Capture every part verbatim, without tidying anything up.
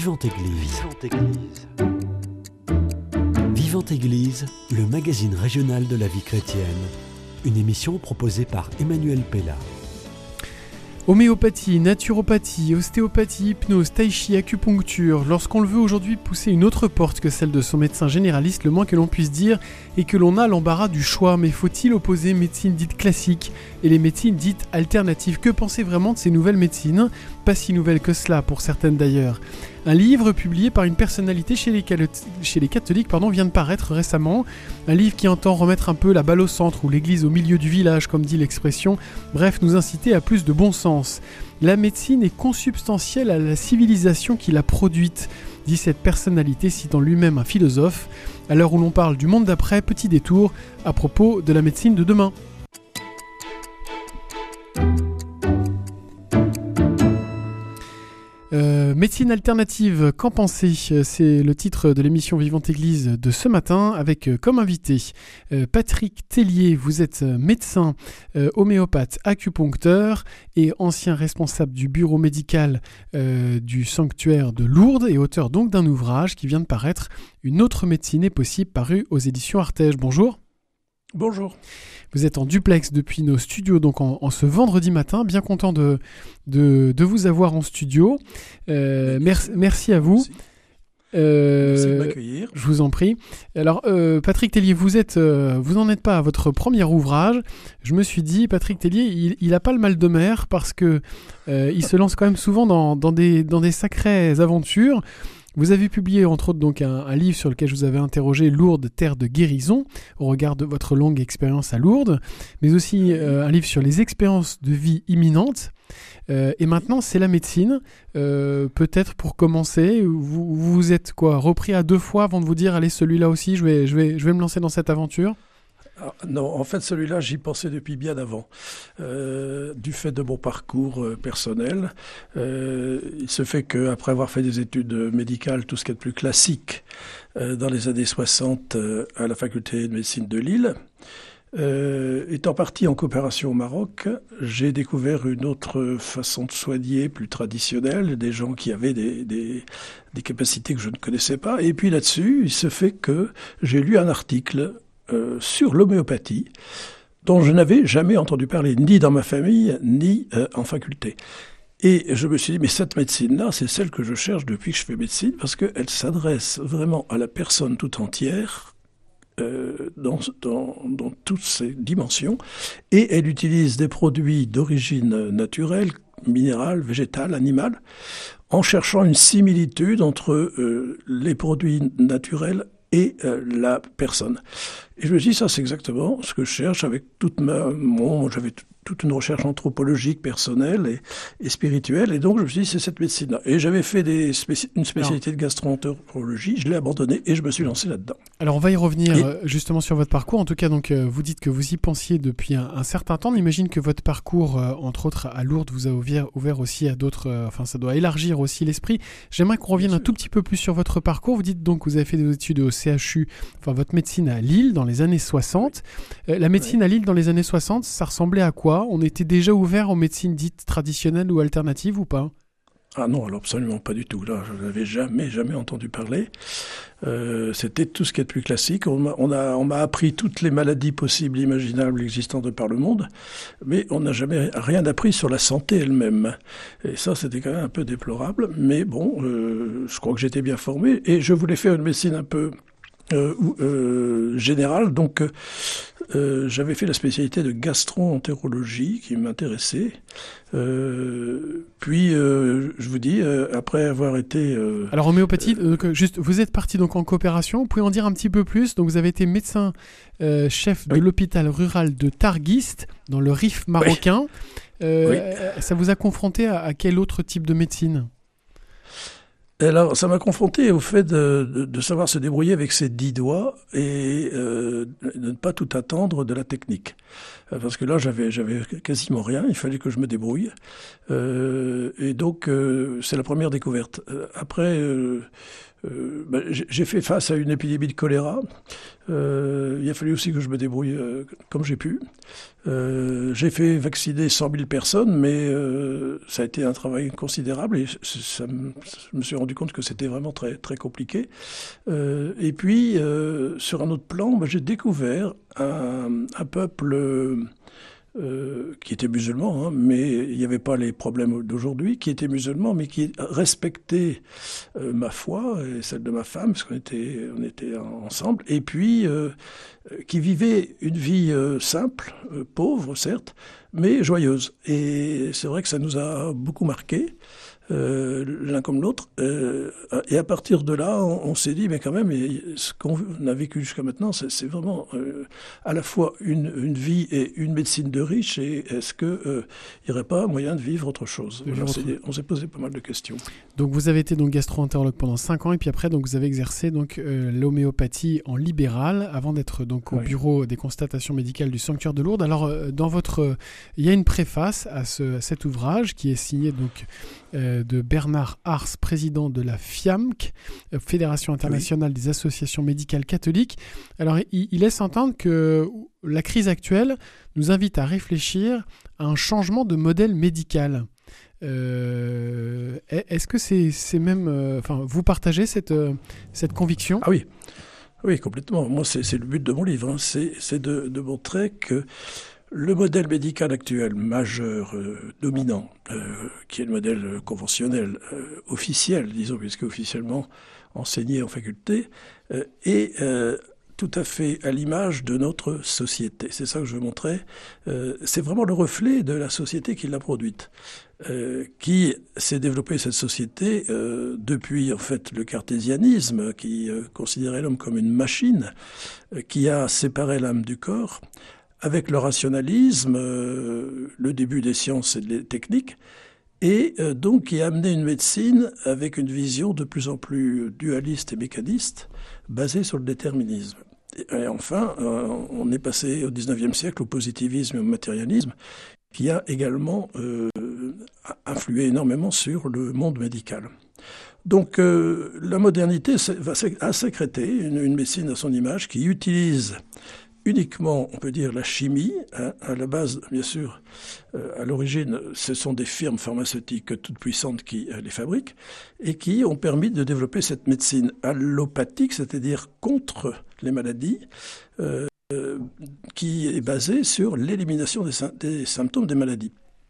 Vivante Église. Vivante Église. Vivante Église, le magazine régional de la vie chrétienne. Une émission proposée par Emmanuel Pella. Homéopathie, naturopathie, ostéopathie, hypnose, tai chi, acupuncture. Lorsqu'on le veut aujourd'hui pousser une autre porte que celle de son médecin généraliste, le moins que l'on puisse dire est que l'on a l'embarras du choix. Mais faut-il opposer médecine dite classique et les médecines dites alternatives? Que penser vraiment de ces nouvelles médecines? Pas si nouvelles que cela, pour certaines d'ailleurs. Un livre publié par une personnalité chez les, cal- chez les catholiques pardon, vient de paraître récemment. Un livre qui entend remettre un peu la balle au centre ou l'église au milieu du village, comme dit l'expression. Bref, nous inciter à plus de bon sens. La médecine est consubstantielle à la civilisation qui l'a produite, dit cette personnalité citant lui-même un philosophe. À l'heure où l'on parle du monde d'après, petit détour à propos de la médecine de demain. Euh, médecine alternative, qu'en penser? C'est le titre de l'émission Vivante Église de ce matin, avec euh, comme invité euh, Patrick Tellier. Vous êtes médecin, euh, homéopathe, acupuncteur et ancien responsable du bureau médical euh, du sanctuaire de Lourdes et auteur donc d'un ouvrage qui vient de paraître, Une autre médecine est possible, paru aux éditions Artege. Bonjour. Bonjour. Vous êtes en duplex depuis nos studios, donc en, en ce vendredi matin. Bien content de, de, de vous avoir en studio. Euh, merci, merci à vous. Merci. Euh, merci de m'accueillir. Je vous en prie. Alors, euh, Patrick Tellier, vous êtes, euh, vous n'en êtes pas à votre premier ouvrage. Je me suis dit, Patrick Tellier, il, il a pas le mal de mer parce que euh, il se lance quand même souvent dans, dans des, dans des sacrées aventures. Vous avez publié entre autres donc un, un livre sur lequel je vous avais interrogé, Lourdes, terre de guérison, au regard de votre longue expérience à Lourdes, mais aussi euh, un livre sur les expériences de vie imminentes. Euh, et maintenant, c'est la médecine. Euh, peut-être pour commencer, vous vous êtes quoi, repris à deux fois avant de vous dire, allez, celui-là aussi, je vais, je vais, je vais me lancer dans cette aventure? Ah, non, en fait, celui-là, j'y pensais depuis bien avant. Euh, du fait de mon parcours euh, personnel, euh, il se fait qu'après avoir fait des études médicales, tout ce qui est de plus classique, euh, dans les années soixante, euh, à la faculté de médecine de Lille, euh, étant parti en coopération au Maroc, j'ai découvert une autre façon de soigner, plus traditionnelle, des gens qui avaient des, des, des capacités que je ne connaissais pas. Et puis là-dessus, il se fait que j'ai lu un article Euh, sur l'homéopathie, dont je n'avais jamais entendu parler, ni dans ma famille, ni euh, en faculté. Et je me suis dit, mais cette médecine-là, c'est celle que je cherche depuis que je fais médecine, parce qu'elle s'adresse vraiment à la personne tout entière, euh, dans, dans, dans toutes ses dimensions, et elle utilise des produits d'origine naturelle, minérale, végétale, animale, en cherchant une similitude entre euh, les produits naturels et euh, la personne. Et je me dis, ça c'est exactement ce que je cherche avec toute ma... Bon, j'avais t- toute une recherche anthropologique, personnelle et, et spirituelle, et donc je me suis dit, c'est cette médecine-là. Et j'avais fait des spéci- une spécialité Alors, de gastro-entérologie, je l'ai abandonnée et je me suis lancé là-dedans. Alors on va y revenir et... euh, justement sur votre parcours. En tout cas, donc euh, vous dites que vous y pensiez depuis un, un certain temps. On imagine que votre parcours, euh, entre autres à Lourdes, vous a ouvert, ouvert aussi à d'autres... Euh, enfin, ça doit élargir aussi l'esprit. J'aimerais qu'on revienne un tout petit peu plus sur votre parcours. Vous dites donc que vous avez fait des études au C H U, enfin votre médecine à Lille dans les années soixante. Euh, la médecine oui. à Lille dans les années soixante, ça ressemblait à quoi? On était déjà ouvert aux médecines dites traditionnelles ou alternatives ou pas? Ah non, alors absolument pas du tout. Là, je n'avais jamais, jamais entendu parler. Euh, c'était tout ce qui est de plus classique. On m'a, on a, on m'a appris toutes les maladies possibles, imaginables, existantes de par le monde, mais on n'a jamais rien appris sur la santé elle-même. Et ça, c'était quand même un peu déplorable. Mais bon, euh, je crois que j'étais bien formé et je voulais faire une médecine un peu Euh, euh, général, donc euh, j'avais fait la spécialité de gastro-entérologie qui m'intéressait. Euh, puis, euh, je vous dis, euh, après avoir été... Euh, Alors, homéopathie, euh, donc, juste, vous êtes parti donc en coopération, vous pouvez en dire un petit peu plus? Donc, vous avez été médecin euh, chef de oui. l'hôpital rural de Targuiste, dans le Rif marocain. Oui. Euh, oui. Ça vous a confronté à, à quel autre type de médecine? Alors, ça m'a confronté au fait de, de, de savoir se débrouiller avec ses dix doigts et euh, de ne pas tout attendre de la technique. Parce que là, j'avais, j'avais quasiment rien, il fallait que je me débrouille. Euh, et donc, euh, c'est la première découverte. Après, euh, euh, ben, j'ai fait face à une épidémie de choléra. Euh, il a fallu aussi que je me débrouille euh, comme j'ai pu. Euh, j'ai fait vacciner cent mille personnes, mais euh, ça a été un travail considérable et ça me, je me suis rendu compte que c'était vraiment très, très compliqué. Euh, et puis, euh, sur un autre plan, ben, j'ai découvert un, un peuple... Euh, qui était musulman, hein, mais il n'y avait pas les problèmes d'aujourd'hui, qui était musulman, mais qui respectait euh, ma foi et celle de ma femme, parce qu'on était, on était ensemble, et puis euh, qui vivait une vie euh, simple, euh, pauvre certes, mais joyeuse. Et c'est vrai que ça nous a beaucoup marqué. Euh, l'un comme l'autre. Euh, et à partir de là, on, on s'est dit, mais quand même, et ce qu'on a vécu jusqu'à maintenant, c'est vraiment euh, à la fois une, une vie et une médecine de riche. Et est-ce qu'il n'y euh, aurait pas moyen de vivre autre chose? Voilà, on s'est posé pas mal de questions. Donc vous avez été donc gastro-entérologue pendant cinq ans et puis après donc vous avez exercé donc euh, l'homéopathie en libéral avant d'être donc au oui. bureau des constatations médicales du Sanctuaire de Lourdes. Alors euh, dans votre, euh, il y a une préface à, ce, à cet ouvrage qui est signé donc euh, de Bernard Ars, président de la F I A M C, Fédération internationale oui. des associations médicales catholiques. Alors il, il laisse entendre que la crise actuelle nous invite à réfléchir à un changement de modèle médical. Euh, est-ce que c'est, c'est même, euh, enfin, vous partagez cette euh, cette conviction? Ah oui, oui, complètement. Moi, c'est, c'est le but de mon livre, hein. c'est, c'est de, de montrer que le modèle médical actuel majeur, euh, dominant, euh, qui est le modèle conventionnel, euh, officiel, disons, puisque officiellement enseigné en faculté, euh, est euh, tout à fait à l'image de notre société. C'est ça que je veux montrer. Euh, c'est vraiment le reflet de la société qui l'a produite. Euh, qui s'est développée cette société euh, depuis en fait le cartésianisme qui euh, considérait l'homme comme une machine euh, qui a séparé l'âme du corps, avec le rationalisme, euh, le début des sciences et des techniques, et euh, donc qui a amené une médecine avec une vision de plus en plus dualiste et mécaniste, basée sur le déterminisme. Et enfin, euh, on est passé au dix-neuvième siècle au positivisme et au matérialisme, qui a également euh, influé énormément sur le monde médical. Donc euh, la modernité va, a sécrété une, une médecine à son image qui utilise uniquement, on peut dire, la chimie. Hein, à la base, bien sûr, euh, à l'origine, ce sont des firmes pharmaceutiques toutes puissantes qui euh, les fabriquent et qui ont permis de développer cette médecine allopathique, c'est-à-dire contre les maladies, euh, Euh, qui est basé sur l'élimination des, des symptômes des maladies.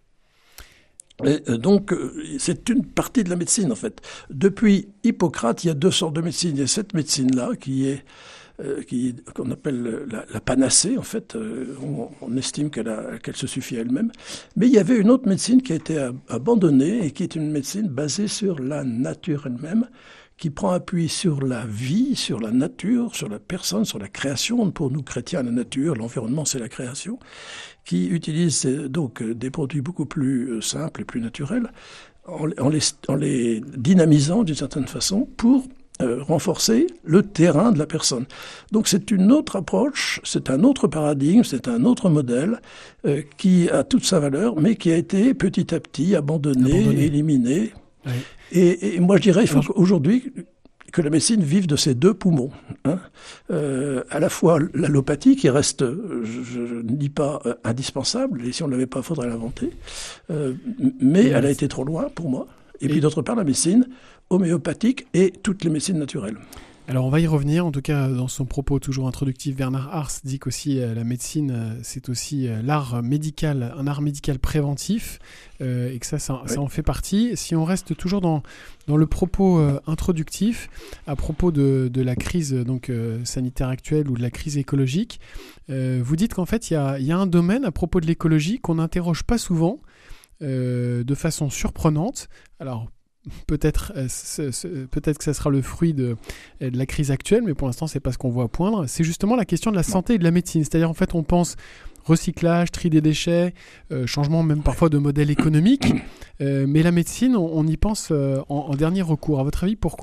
Et euh, donc, euh, c'est une partie de la médecine, en fait. Depuis Hippocrate, il y a deux sortes de médecine. Il y a cette médecine-là, qui est, euh, qui, qu'on appelle la, la panacée, en fait. Euh, on, on estime qu'elle, a, qu'elle se suffit à elle-même. Mais il y avait une autre médecine qui a été ab- abandonnée et qui est une médecine basée sur la nature elle-même, qui prend appui sur la vie, sur la nature, sur la personne, sur la création. Pour nous, chrétiens, la nature, l'environnement, c'est la création, qui utilise donc des produits beaucoup plus simples et plus naturels, en, en, les, en les dynamisant d'une certaine façon pour euh, renforcer le terrain de la personne. Donc c'est une autre approche, c'est un autre paradigme, c'est un autre modèle euh, qui a toute sa valeur, mais qui a été petit à petit abandonné, abandonné. éliminé. Oui. Et, et moi, je dirais, il faut Alors, qu'aujourd'hui, que la médecine vive de ces deux poumons. Hein. Euh, à la fois l'allopathie, qui reste, je ne dis pas euh, indispensable, et si on ne l'avait pas, il faudrait l'inventer, euh, mais elle a été trop loin pour moi. Et, et puis d'autre part, la médecine homéopathique et toutes les médecines naturelles. Alors on va y revenir, en tout cas dans son propos toujours introductif, Bernard Ars dit qu'aussi euh, la médecine euh, c'est aussi euh, l'art médical, un art médical préventif euh, et que ça, ça, ouais. ça en fait partie. Si on reste toujours dans, dans le propos euh, introductif à propos de, de la crise donc, euh, sanitaire actuelle ou de la crise écologique, euh, vous dites qu'en fait il y a, y a un domaine à propos de l'écologie qu'on n'interroge pas souvent euh, de façon surprenante. Alors Peut-être, euh, ce, ce, peut-être que ça sera le fruit de, de la crise actuelle, mais pour l'instant, c'est pas ce qu'on voit poindre. C'est justement la question de la santé et de la médecine. C'est-à-dire, en fait, on pense recyclage, tri des déchets, euh, changement même parfois de modèle économique. Euh, mais la médecine, on, on y pense euh, en, en dernier recours. À votre avis, pourquoi ?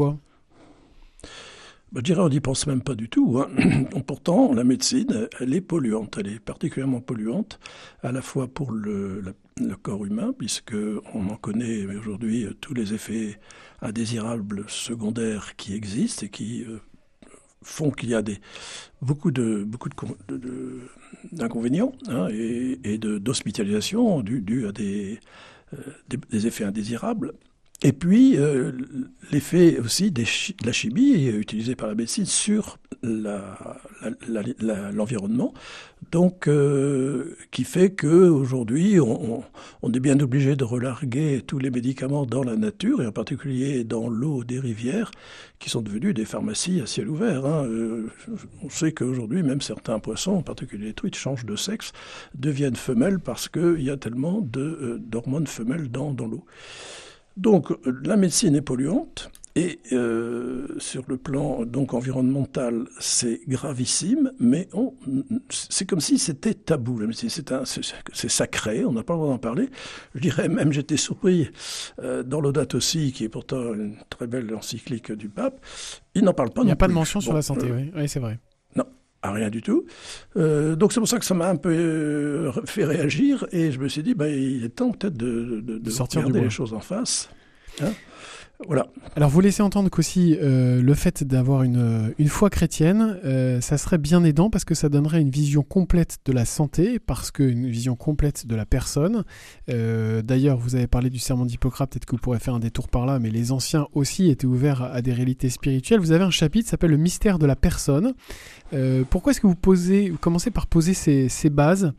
Je dirais, on n'y pense même pas du tout. Hein. Pourtant, la médecine, elle est polluante. Elle est particulièrement polluante, à la fois pour le, la, le corps humain, puisqu'on en connaît aujourd'hui tous les effets indésirables secondaires qui existent et qui euh, font qu'il y a des, beaucoup de, beaucoup de, de, de, d'inconvénients hein, et, et de, d'hospitalisation dus dû à des, euh, des, des effets indésirables. Et puis, euh, l'effet aussi des chi- de la chimie utilisée par la médecine sur la, la, la, la, l'environnement, donc euh, qui fait qu'aujourd'hui, on, on, on est bien obligé de relarguer tous les médicaments dans la nature, et en particulier dans l'eau des rivières, qui sont devenues des pharmacies à ciel ouvert. Hein. Euh, on sait qu'aujourd'hui, même certains poissons, en particulier les truites, changent de sexe, deviennent femelles parce qu'il y a tellement de, euh, d'hormones femelles dans, dans l'eau. Donc la médecine est polluante et euh, sur le plan donc environnemental c'est gravissime, mais on, c'est comme si c'était tabou. La médecine c'est, un, c'est, c'est sacré, on n'a pas le droit d'en parler. Je dirais même, j'étais surpris euh, dans Laudato Si, qui est pourtant une très belle encyclique du pape, il n'en parle pas. Il n'y a non pas plus. de mention sur bon, la santé, euh, oui, oui c'est vrai. Non. Ah, rien du tout. Euh, donc c'est pour ça que ça m'a un peu euh, fait réagir et je me suis dit, bah, il est temps peut-être de, de, de, de sortir regarder du bois. les choses en face. Hein voilà. Alors vous laissez entendre qu'aussi euh, le fait d'avoir une, une foi chrétienne, euh, ça serait bien aidant parce que ça donnerait une vision complète de la santé, parce qu'une vision complète de la personne. Euh, d'ailleurs, vous avez parlé du sermon d'Hippocrate, peut-être que vous pourrez faire un détour par là, mais les anciens aussi étaient ouverts à, à des réalités spirituelles. Vous avez un chapitre qui s'appelle « Le mystère de la personne ». Euh, pourquoi est-ce que vous, posez, vous commencez par poser ces, ces bases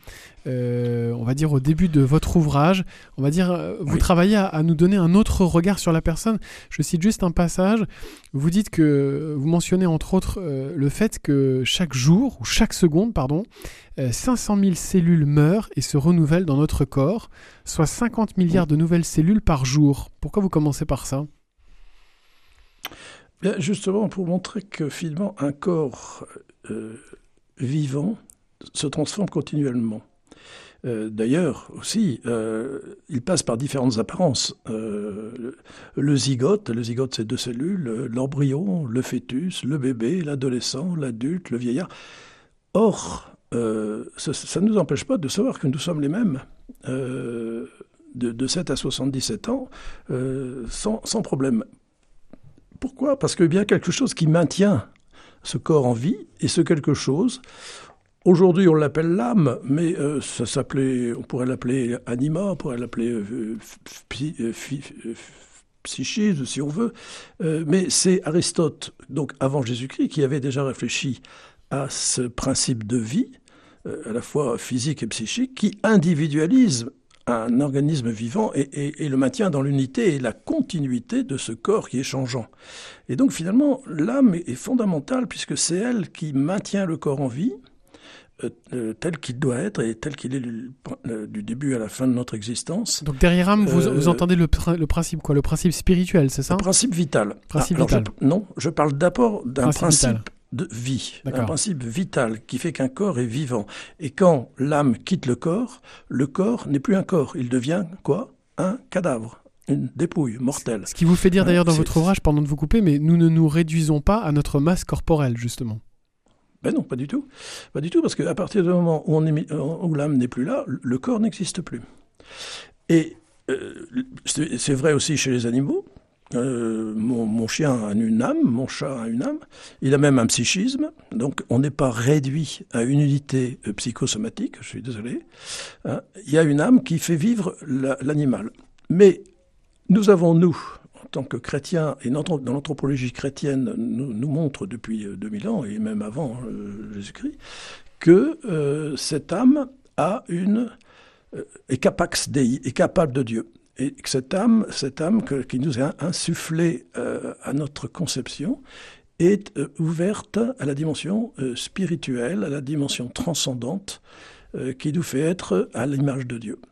euh, on va dire au début de votre ouvrage, on va dire euh, vous oui. travaillez à, à nous donner un autre regard sur la personne. Je cite juste un passage, vous dites que, vous mentionnez entre autres euh, le fait que chaque jour, ou chaque seconde, pardon, euh, cinq cent mille cellules meurent et se renouvellent dans notre corps, soit cinquante milliards de nouvelles cellules par jour. Pourquoi vous commencez par ça ? Bien, justement, pour montrer que finalement un corps euh, vivant se transforme continuellement. Euh, d'ailleurs, aussi, euh, il passe par différentes apparences. Euh, le, le zygote, le zygote c'est deux cellules, l'embryon, le fœtus, le bébé, l'adolescent, l'adulte, le vieillard. Or, euh, ça, ça ne nous empêche pas de savoir que nous sommes les mêmes euh, de, de sept à soixante-dix-sept ans, euh, sans, sans problème. Pourquoi ? Parce qu'il y a quelque chose qui maintient ce corps en vie, et ce quelque chose... Aujourd'hui, on l'appelle l'âme, mais euh, ça s'appelait, on pourrait l'appeler anima, on pourrait l'appeler euh, psy, euh, euh, psychisme, si on veut. Euh, mais c'est Aristote, donc avant Jésus-Christ, qui avait déjà réfléchi à ce principe de vie, euh, à la fois physique et psychique, qui individualise un organisme vivant et, et, et le maintient dans l'unité et la continuité de ce corps qui est changeant. Et donc finalement, l'âme est, est fondamentale puisque c'est elle qui maintient le corps en vie, Euh, tel qu'il doit être et tel qu'il est du, du début à la fin de notre existence. Donc derrière âme, vous, euh, vous entendez le, le principe quoi ? Le principe spirituel, c'est ça ? Le principe vital. Principe ah, vital. Je, non, je parle d'abord d'un principe, principe vital. de vie, D'accord. un principe vital qui fait qu'un corps est vivant. Et quand l'âme quitte le corps, le corps n'est plus un corps, il devient quoi ? Un cadavre. Une dépouille mortelle. Ce qui vous fait dire d'ailleurs dans c'est, votre ouvrage, pardon de vous couper, mais nous ne nous réduisons pas à notre masse corporelle, justement. Ben non, pas du tout. Pas du tout, parce qu'à partir du moment où, on est, où l'âme n'est plus là, le corps n'existe plus. Et euh, c'est, c'est vrai aussi chez les animaux. Euh, mon, mon chien a une âme, mon chat a une âme. Il a même un psychisme. Donc on n'est pas réduit à une unité psychosomatique, je suis désolé. Hein. Il y a une âme qui fait vivre la, l'animal. Mais nous avons, nous, en tant que chrétiens, et dans l'anthropologie chrétienne nous, nous montre depuis deux mille ans, et même avant euh, Jésus-Christ, que euh, cette âme a une, euh, est capax Dei, est capable de Dieu. Et que cette âme, cette âme que, qui nous est insufflée euh, à notre conception, est euh, ouverte à la dimension euh, spirituelle, à la dimension transcendante, euh, qui nous fait être à l'image de Dieu.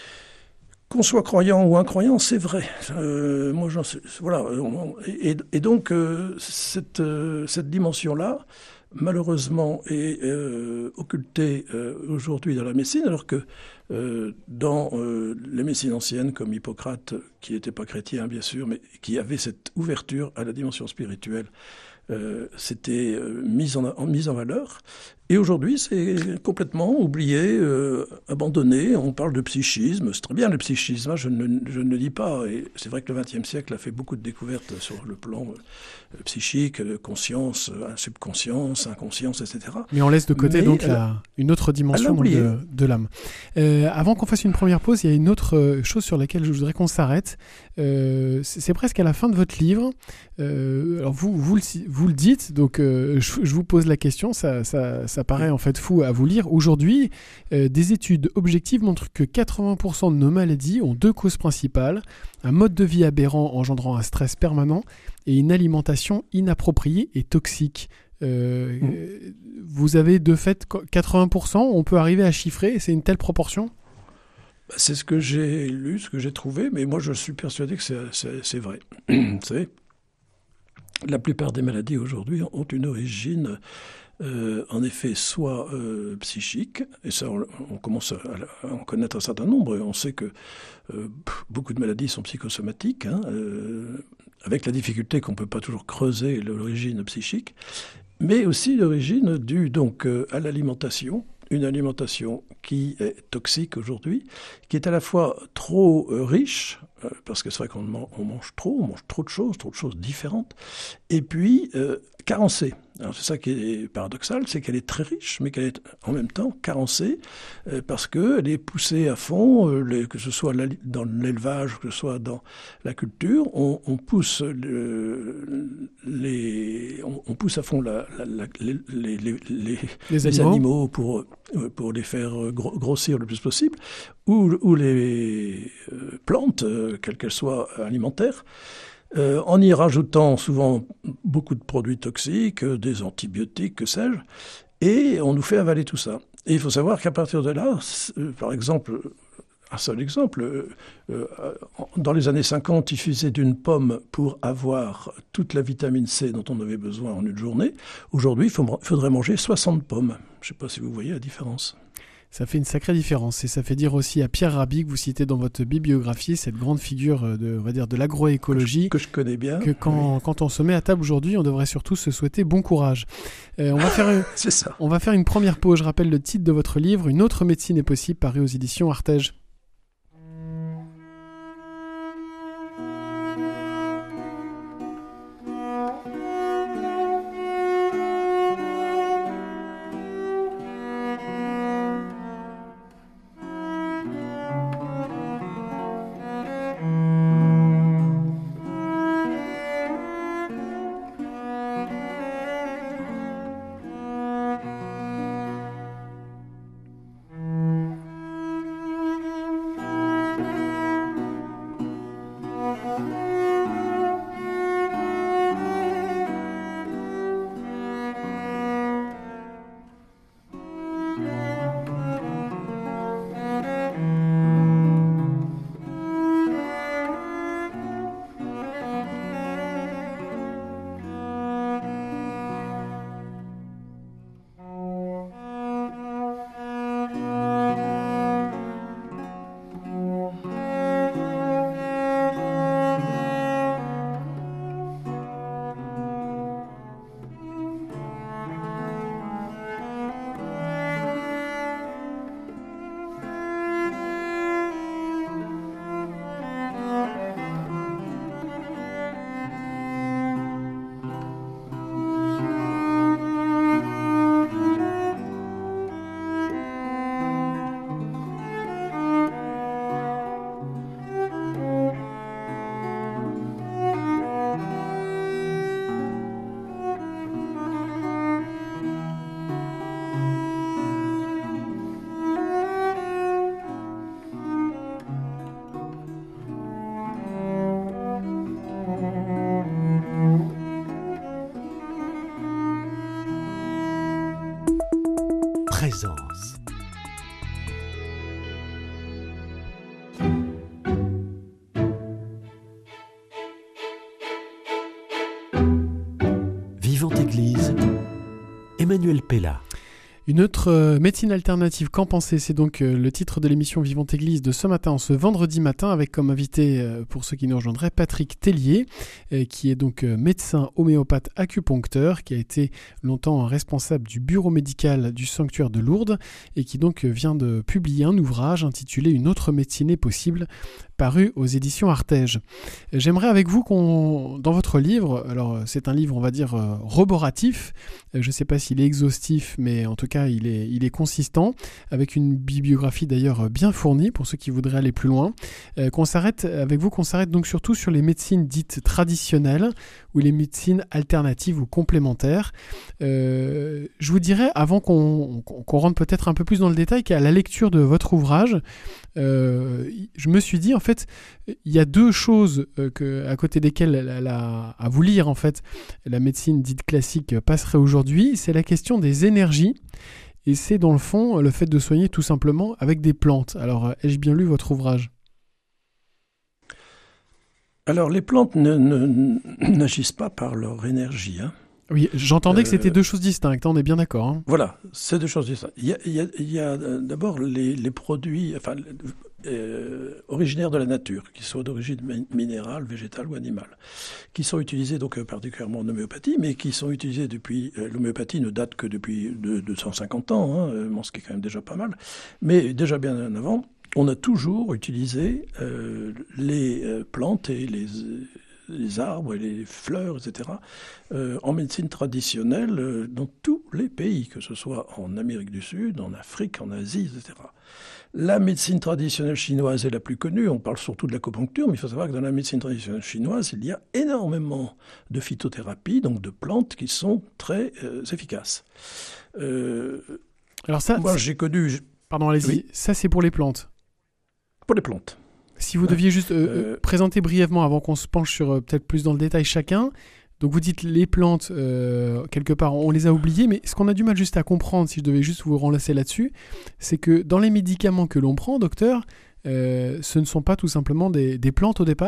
Qu'on soit croyant ou incroyant, c'est vrai. Euh, moi, j'en sais, voilà. Et, et donc, euh, cette, euh, cette dimension-là, malheureusement, est euh, occultée euh, aujourd'hui dans la médecine, alors que euh, dans euh, les médecines anciennes, comme Hippocrate, qui n'était pas chrétien, bien sûr, mais qui avait cette ouverture à la dimension spirituelle, euh, c'était euh, mis, en, en, mis en valeur. Et aujourd'hui, c'est complètement oublié, euh, abandonné. On parle de psychisme. C'est très bien le psychisme, hein, je, ne, je ne le dis pas. Et c'est vrai que le vingtième siècle a fait beaucoup de découvertes sur le plan euh, psychique, euh, conscience, euh, subconscience, inconscience, et cetera. Mais on laisse de côté Mais, donc euh, la, une autre dimension donc, de, de l'âme. Euh, avant qu'on fasse une première pause, il y a une autre chose sur laquelle je voudrais qu'on s'arrête. Euh, c'est, c'est presque à la fin de votre livre. Euh, alors vous, vous, le, vous le dites, donc euh, je, je vous pose la question, ça, ça, ça paraît en fait fou à vous lire. Aujourd'hui, euh, des études objectives montrent que quatre-vingts pour cent de nos maladies ont deux causes principales, un mode de vie aberrant engendrant un stress permanent et une alimentation inappropriée et toxique. Euh, mmh. Vous avez de fait quatre-vingts pour cent, on peut arriver à chiffrer, c'est une telle proportion ? C'est ce que j'ai lu, ce que j'ai trouvé, mais moi je suis persuadé que c'est, c'est, c'est vrai. Vous savez, la plupart des maladies aujourd'hui ont une origine, euh, en effet, soit euh, psychique, et ça on, on commence à, à en connaître un certain nombre. On sait que euh, beaucoup de maladies sont psychosomatiques, hein, euh, avec la difficulté qu'on ne peut pas toujours creuser l'origine psychique, mais aussi l'origine due donc euh, à l'alimentation. Une alimentation qui est toxique aujourd'hui, qui est à la fois trop euh, riche, euh, parce que c'est vrai qu'on man- on mange trop, on mange trop de choses, trop de choses différentes, et puis euh, carencée. Alors c'est ça qui est paradoxal, c'est qu'elle est très riche, mais qu'elle est en même temps carencée, euh, parce qu'elle est poussée à fond, euh, les, que ce soit dans l'élevage, que ce soit dans la culture, on, on pousse le, les, on, on pousse à fond la, la, la, les, les, les, les, les les animaux. animaux pour pour les faire grossir le plus possible, ou, ou les euh, plantes, euh, quelles qu'elles soient alimentaires, euh, en y rajoutant souvent beaucoup de produits toxiques, euh, des antibiotiques, que sais-je, et on nous fait avaler tout ça. Et il faut savoir qu'à partir de là, euh, par exemple, un seul exemple, euh, euh, dans les années cinquante, il suffisait d'une pomme pour avoir toute la vitamine C dont on avait besoin en une journée. Aujourd'hui, il faut, faudrait manger soixante pommes. Je ne sais pas si vous voyez la différence. Ça fait une sacrée différence et ça fait dire aussi à Pierre Rabhi, que vous citez dans votre bibliographie, cette grande figure de, on va dire, de l'agroécologie, que je, que je connais bien, que quand, oui. quand on se met à table aujourd'hui, on devrait surtout se souhaiter bon courage. Euh, on, va faire une, C'est ça. On va faire une première pause. Je rappelle le titre de votre livre, Une autre médecine est possible, paru aux éditions Artege. Présence. Vivante Église, Emmanuel Pella. Une autre euh, médecine alternative, qu'en pensez? C'est donc euh, le titre de l'émission Vivante Église de ce matin, ce vendredi matin, avec comme invité, euh, pour ceux qui nous rejoindraient, Patrick Tellier, euh, qui est donc euh, médecin homéopathe acupuncteur, qui a été longtemps responsable du bureau médical du sanctuaire de Lourdes, et qui donc vient de publier un ouvrage intitulé Une autre médecine est possible, paru aux éditions Artege. J'aimerais avec vous qu'on, dans votre livre, alors c'est un livre on va dire euh, roboratif, je ne sais pas s'il est exhaustif, mais en tout cas il est, il est consistant, avec une bibliographie d'ailleurs bien fournie pour ceux qui voudraient aller plus loin, euh, qu'on s'arrête, avec vous qu'on s'arrête donc surtout sur les médecines dites traditionnelles ou les médecines alternatives ou complémentaires. Euh, je vous dirais, avant qu'on, qu'on rentre peut-être un peu plus dans le détail, qu'à la lecture de votre ouvrage, euh, je me suis dit en fait, il y a deux choses euh, que, à côté desquelles la, la, à vous lire en fait, la médecine dite classique passerait aujourd'hui, c'est la question des énergies. Et c'est dans le fond le fait de soigner tout simplement avec des plantes. Alors, ai-je bien lu votre ouvrage ? Alors, les plantes ne, ne, n'agissent pas par leur énergie. Hein. Oui, j'entendais euh, que c'était deux choses distinctes, hein, on est bien d'accord. Hein. Voilà, c'est deux choses distinctes. Il y a, il y a, il y a d'abord les, les produits enfin, euh, originaires de la nature, qui sont d'origine minérale, végétale ou animale, qui sont utilisés donc particulièrement en homéopathie, mais qui sont utilisés depuis... Euh, l'homéopathie ne date que depuis deux cent cinquante ans, hein, bon, ce qui est quand même déjà pas mal, mais déjà bien avant, on a toujours utilisé euh, les euh, plantes et les... les arbres et les fleurs, et cetera, euh, en médecine traditionnelle euh, dans tous les pays, que ce soit en Amérique du Sud, en Afrique, en Asie, et cetera. La médecine traditionnelle chinoise est la plus connue, on parle surtout de l'acupuncture, mais il faut savoir que dans la médecine traditionnelle chinoise, il y a énormément de phytothérapie, donc de plantes qui sont très euh, efficaces. Euh, Alors ça, moi, j'ai connu... Pardon, allez-y, oui. Ça c'est pour les plantes. Pour les plantes. Si vous deviez juste euh, euh, présenter brièvement, avant qu'on se penche sur euh, peut-être plus dans le détail chacun, donc vous dites les plantes, euh, quelque part, on les a oubliées, mais ce qu'on a du mal juste à comprendre, si je devais juste vous renlacer là-dessus, c'est que dans les médicaments que l'on prend, docteur, euh, ce ne sont pas tout simplement des, des plantes au départ ?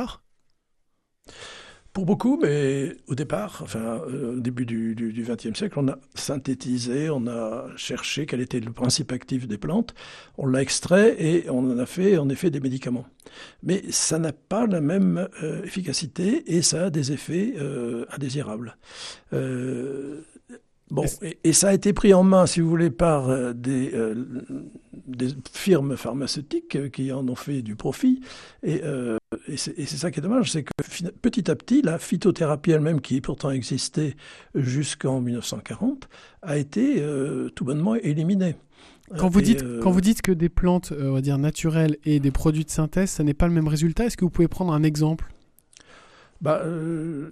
Pour beaucoup, mais au départ, enfin, euh, au début du, du, du vingtième siècle, on a synthétisé, on a cherché quel était le principe actif des plantes, on l'a extrait et on en a fait en effet des médicaments. Mais ça n'a pas la même euh, efficacité et ça a des effets euh, indésirables. Euh, Bon, et, et ça a été pris en main, si vous voulez, par euh, des, euh, des firmes pharmaceutiques euh, qui en ont fait du profit. Et, euh, et, c'est, et c'est ça qui est dommage, c'est que petit à petit, la phytothérapie elle-même, qui pourtant existait jusqu'en mille neuf cent quarante, a été euh, tout bonnement éliminée. Quand vous, dites, euh... quand vous dites que des plantes, euh, on va dire, naturelles et des produits de synthèse, ça n'est pas le même résultat, est-ce que vous pouvez prendre un exemple ? Bah, euh,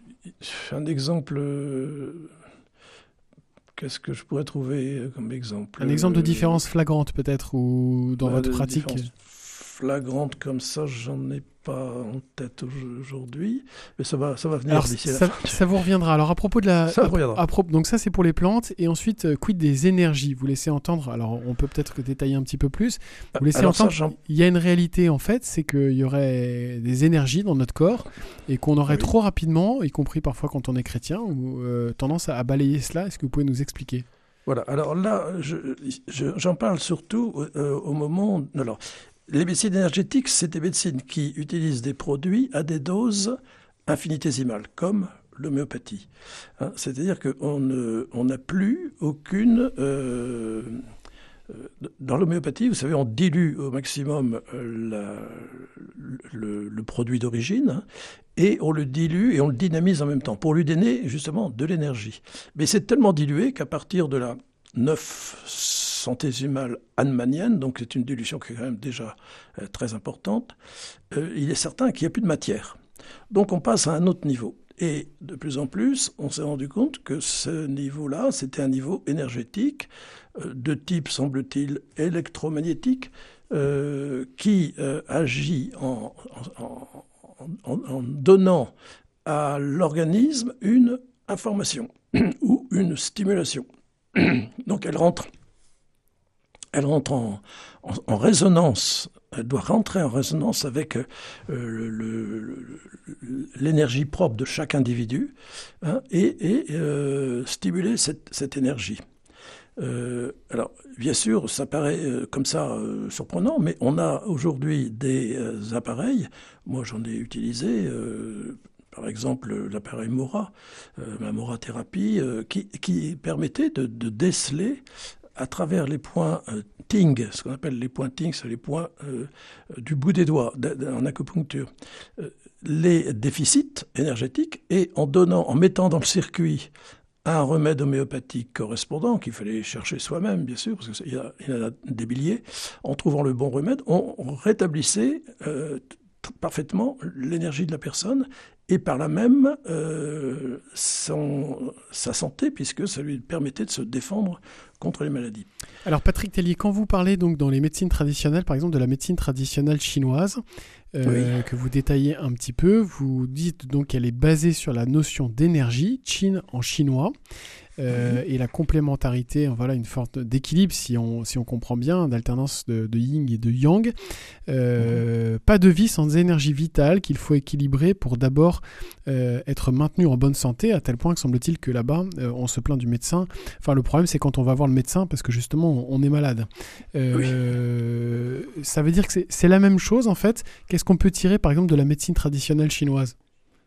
un exemple... Euh... Qu'est-ce que je pourrais trouver comme exemple ? Un exemple de différence flagrante peut-être, ou dans bah, votre pratique ? Flagrante comme ça, j'en ai pas en tête aujourd'hui, mais ça va, ça va venir Alors, d'ici ça, la fin. Ça vous reviendra. Alors à propos de la, ça reviendra. À, à propos, donc ça c'est pour les plantes, et ensuite euh, quid des énergies ? Vous laissez entendre. Alors on peut peut-être détailler un petit peu plus. Vous laissez alors entendre. Ça, il y a une réalité en fait, c'est qu'il y aurait des énergies dans notre corps et qu'on aurait ah, oui. trop rapidement, y compris parfois quand on est chrétien, ou euh, tendance à, à balayer cela. Est-ce que vous pouvez nous expliquer ? Voilà. Alors là, je, je, j'en parle surtout euh, au moment. Où, alors. Les médecines énergétiques, c'est des médecines qui utilisent des produits à des doses infinitésimales, comme l'homéopathie. Hein, c'est-à-dire qu'on ne, on n'a plus aucune... Euh, dans l'homéopathie, vous savez, on dilue au maximum la, le, le produit d'origine, hein, et on le dilue et on le dynamise en même temps, pour lui donner justement de l'énergie. Mais c'est tellement dilué qu'à partir de la neuf centésimale hahnemannienne, donc c'est une dilution qui est quand même déjà euh, très importante, euh, il est certain qu'il n'y a plus de matière. Donc on passe à un autre niveau. Et de plus en plus, on s'est rendu compte que ce niveau-là, c'était un niveau énergétique, euh, de type, semble-t-il, électromagnétique, euh, qui euh, agit en, en, en, en donnant à l'organisme une information ou une stimulation. Donc elle rentre, elle rentre en, en, en résonance, elle doit rentrer en résonance avec euh, le, le, l'énergie propre de chaque individu, hein, et, et euh, stimuler cette, cette énergie. Euh, alors, bien sûr, ça paraît euh, comme ça euh, surprenant, mais on a aujourd'hui des euh, appareils, moi j'en ai utilisé, euh, par exemple l'appareil Mora, euh, la Mora thérapie, euh, qui, qui permettait de, de déceler à travers les points euh, ting, ce qu'on appelle les points ting, c'est les points euh, du bout des doigts en acupuncture, euh, les déficits énergétiques, et en donnant, en mettant dans le circuit un remède homéopathique correspondant, qu'il fallait chercher soi-même, bien sûr, parce qu'il y, y en a des milliers, en trouvant le bon remède, on, on rétablissait euh, parfaitement l'énergie de la personne, et par là même euh, son, sa santé, puisque ça lui permettait de se défendre contre les maladies. Alors Patrick Tellier, quand vous parlez donc dans les médecines traditionnelles, par exemple de la médecine traditionnelle chinoise, euh, oui. que vous détaillez un petit peu, vous dites donc qu'elle est basée sur la notion d'énergie, Qin en chinois, euh, oui. et la complémentarité, voilà, une forme d'équilibre, si on, si on comprend bien, d'alternance de, de yin et de yang. Euh, oui. Pas de vie sans énergie vitale qu'il faut équilibrer pour d'abord euh, être maintenu en bonne santé, à tel point que semble-t-il que là-bas, euh, on se plaint du médecin. Enfin, le problème, c'est quand on va voir le médecin, parce que justement, on est malade. Euh, oui. Ça veut dire que c'est, c'est la même chose, en fait. Qu'est-ce qu'on peut tirer, par exemple, de la médecine traditionnelle chinoise ?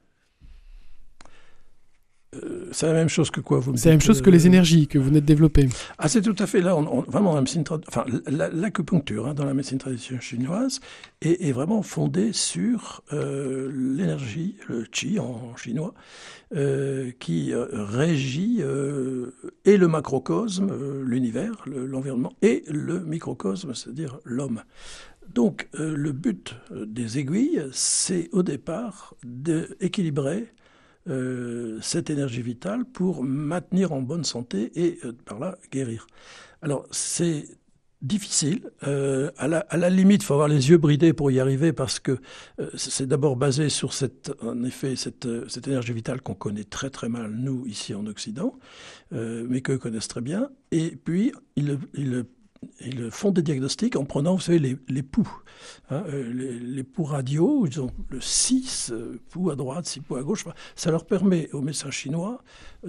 Euh, c'est la même chose que quoi vous me C'est la même chose euh... que les énergies que vous venez de développer. Ah, c'est tout à fait là. On, on, vraiment, la médecine, tra... enfin, la, l'acupuncture hein, dans la médecine traditionnelle chinoise est, est vraiment fondée sur euh, l'énergie, le qi en chinois, euh, qui euh, régit euh, et le macrocosme, euh, l'univers, le, l'environnement, et le microcosme, c'est-à-dire l'homme. Donc, euh, le but des aiguilles, c'est au départ d'équilibrer Euh, cette énergie vitale pour maintenir en bonne santé et euh, par là guérir. Alors c'est difficile, euh, à, la, à la limite il faut avoir les yeux bridés pour y arriver parce que euh, c'est d'abord basé sur cette, en effet cette, cette énergie vitale qu'on connaît très très mal nous ici en Occident, euh, mais qu'eux connaissent très bien, et puis ils il, Ils font des diagnostics en prenant, vous savez, les, les pouls. Hein, les, les pouls radiaux, ils ont le six pouls à droite, six pouls à gauche. Ça leur permet aux médecins chinois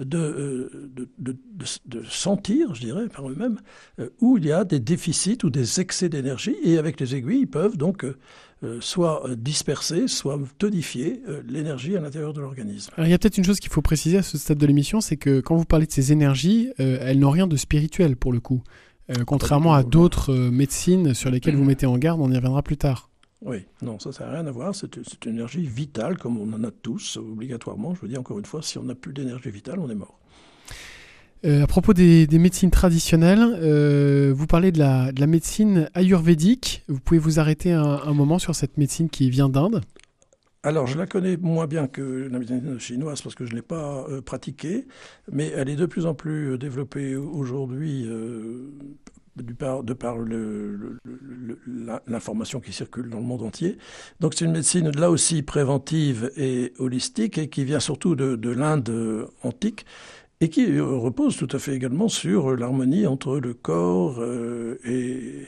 de, de, de, de, de sentir, je dirais, par eux-mêmes, où il y a des déficits ou des excès d'énergie. Et avec les aiguilles, ils peuvent donc euh, soit disperser, soit tonifier euh, l'énergie à l'intérieur de l'organisme. Alors, il y a peut-être une chose qu'il faut préciser à ce stade de l'émission, c'est que quand vous parlez de ces énergies, euh, elles n'ont rien de spirituel pour le coup. Euh, contrairement à d'autres euh, médecines sur lesquelles vous mettez en garde, on y reviendra plus tard. Oui, non, ça, ça n'a rien à voir. C'est, c'est une énergie vitale, comme on en a tous, obligatoirement. Je veux dire, encore une fois, si on n'a plus d'énergie vitale, on est mort. Euh, à propos des, des médecines traditionnelles, euh, vous parlez de la, de la médecine ayurvédique. Vous pouvez vous arrêter un, un moment sur cette médecine qui vient d'Inde ? Alors, je la connais moins bien que la médecine chinoise parce que je ne l'ai pas euh, pratiquée, mais elle est de plus en plus développée aujourd'hui euh, du par, de par le, le, le, l'information qui circule dans le monde entier. Donc, c'est une médecine là aussi préventive et holistique et qui vient surtout de, de l'Inde antique et qui repose tout à fait également sur l'harmonie entre le corps euh, et...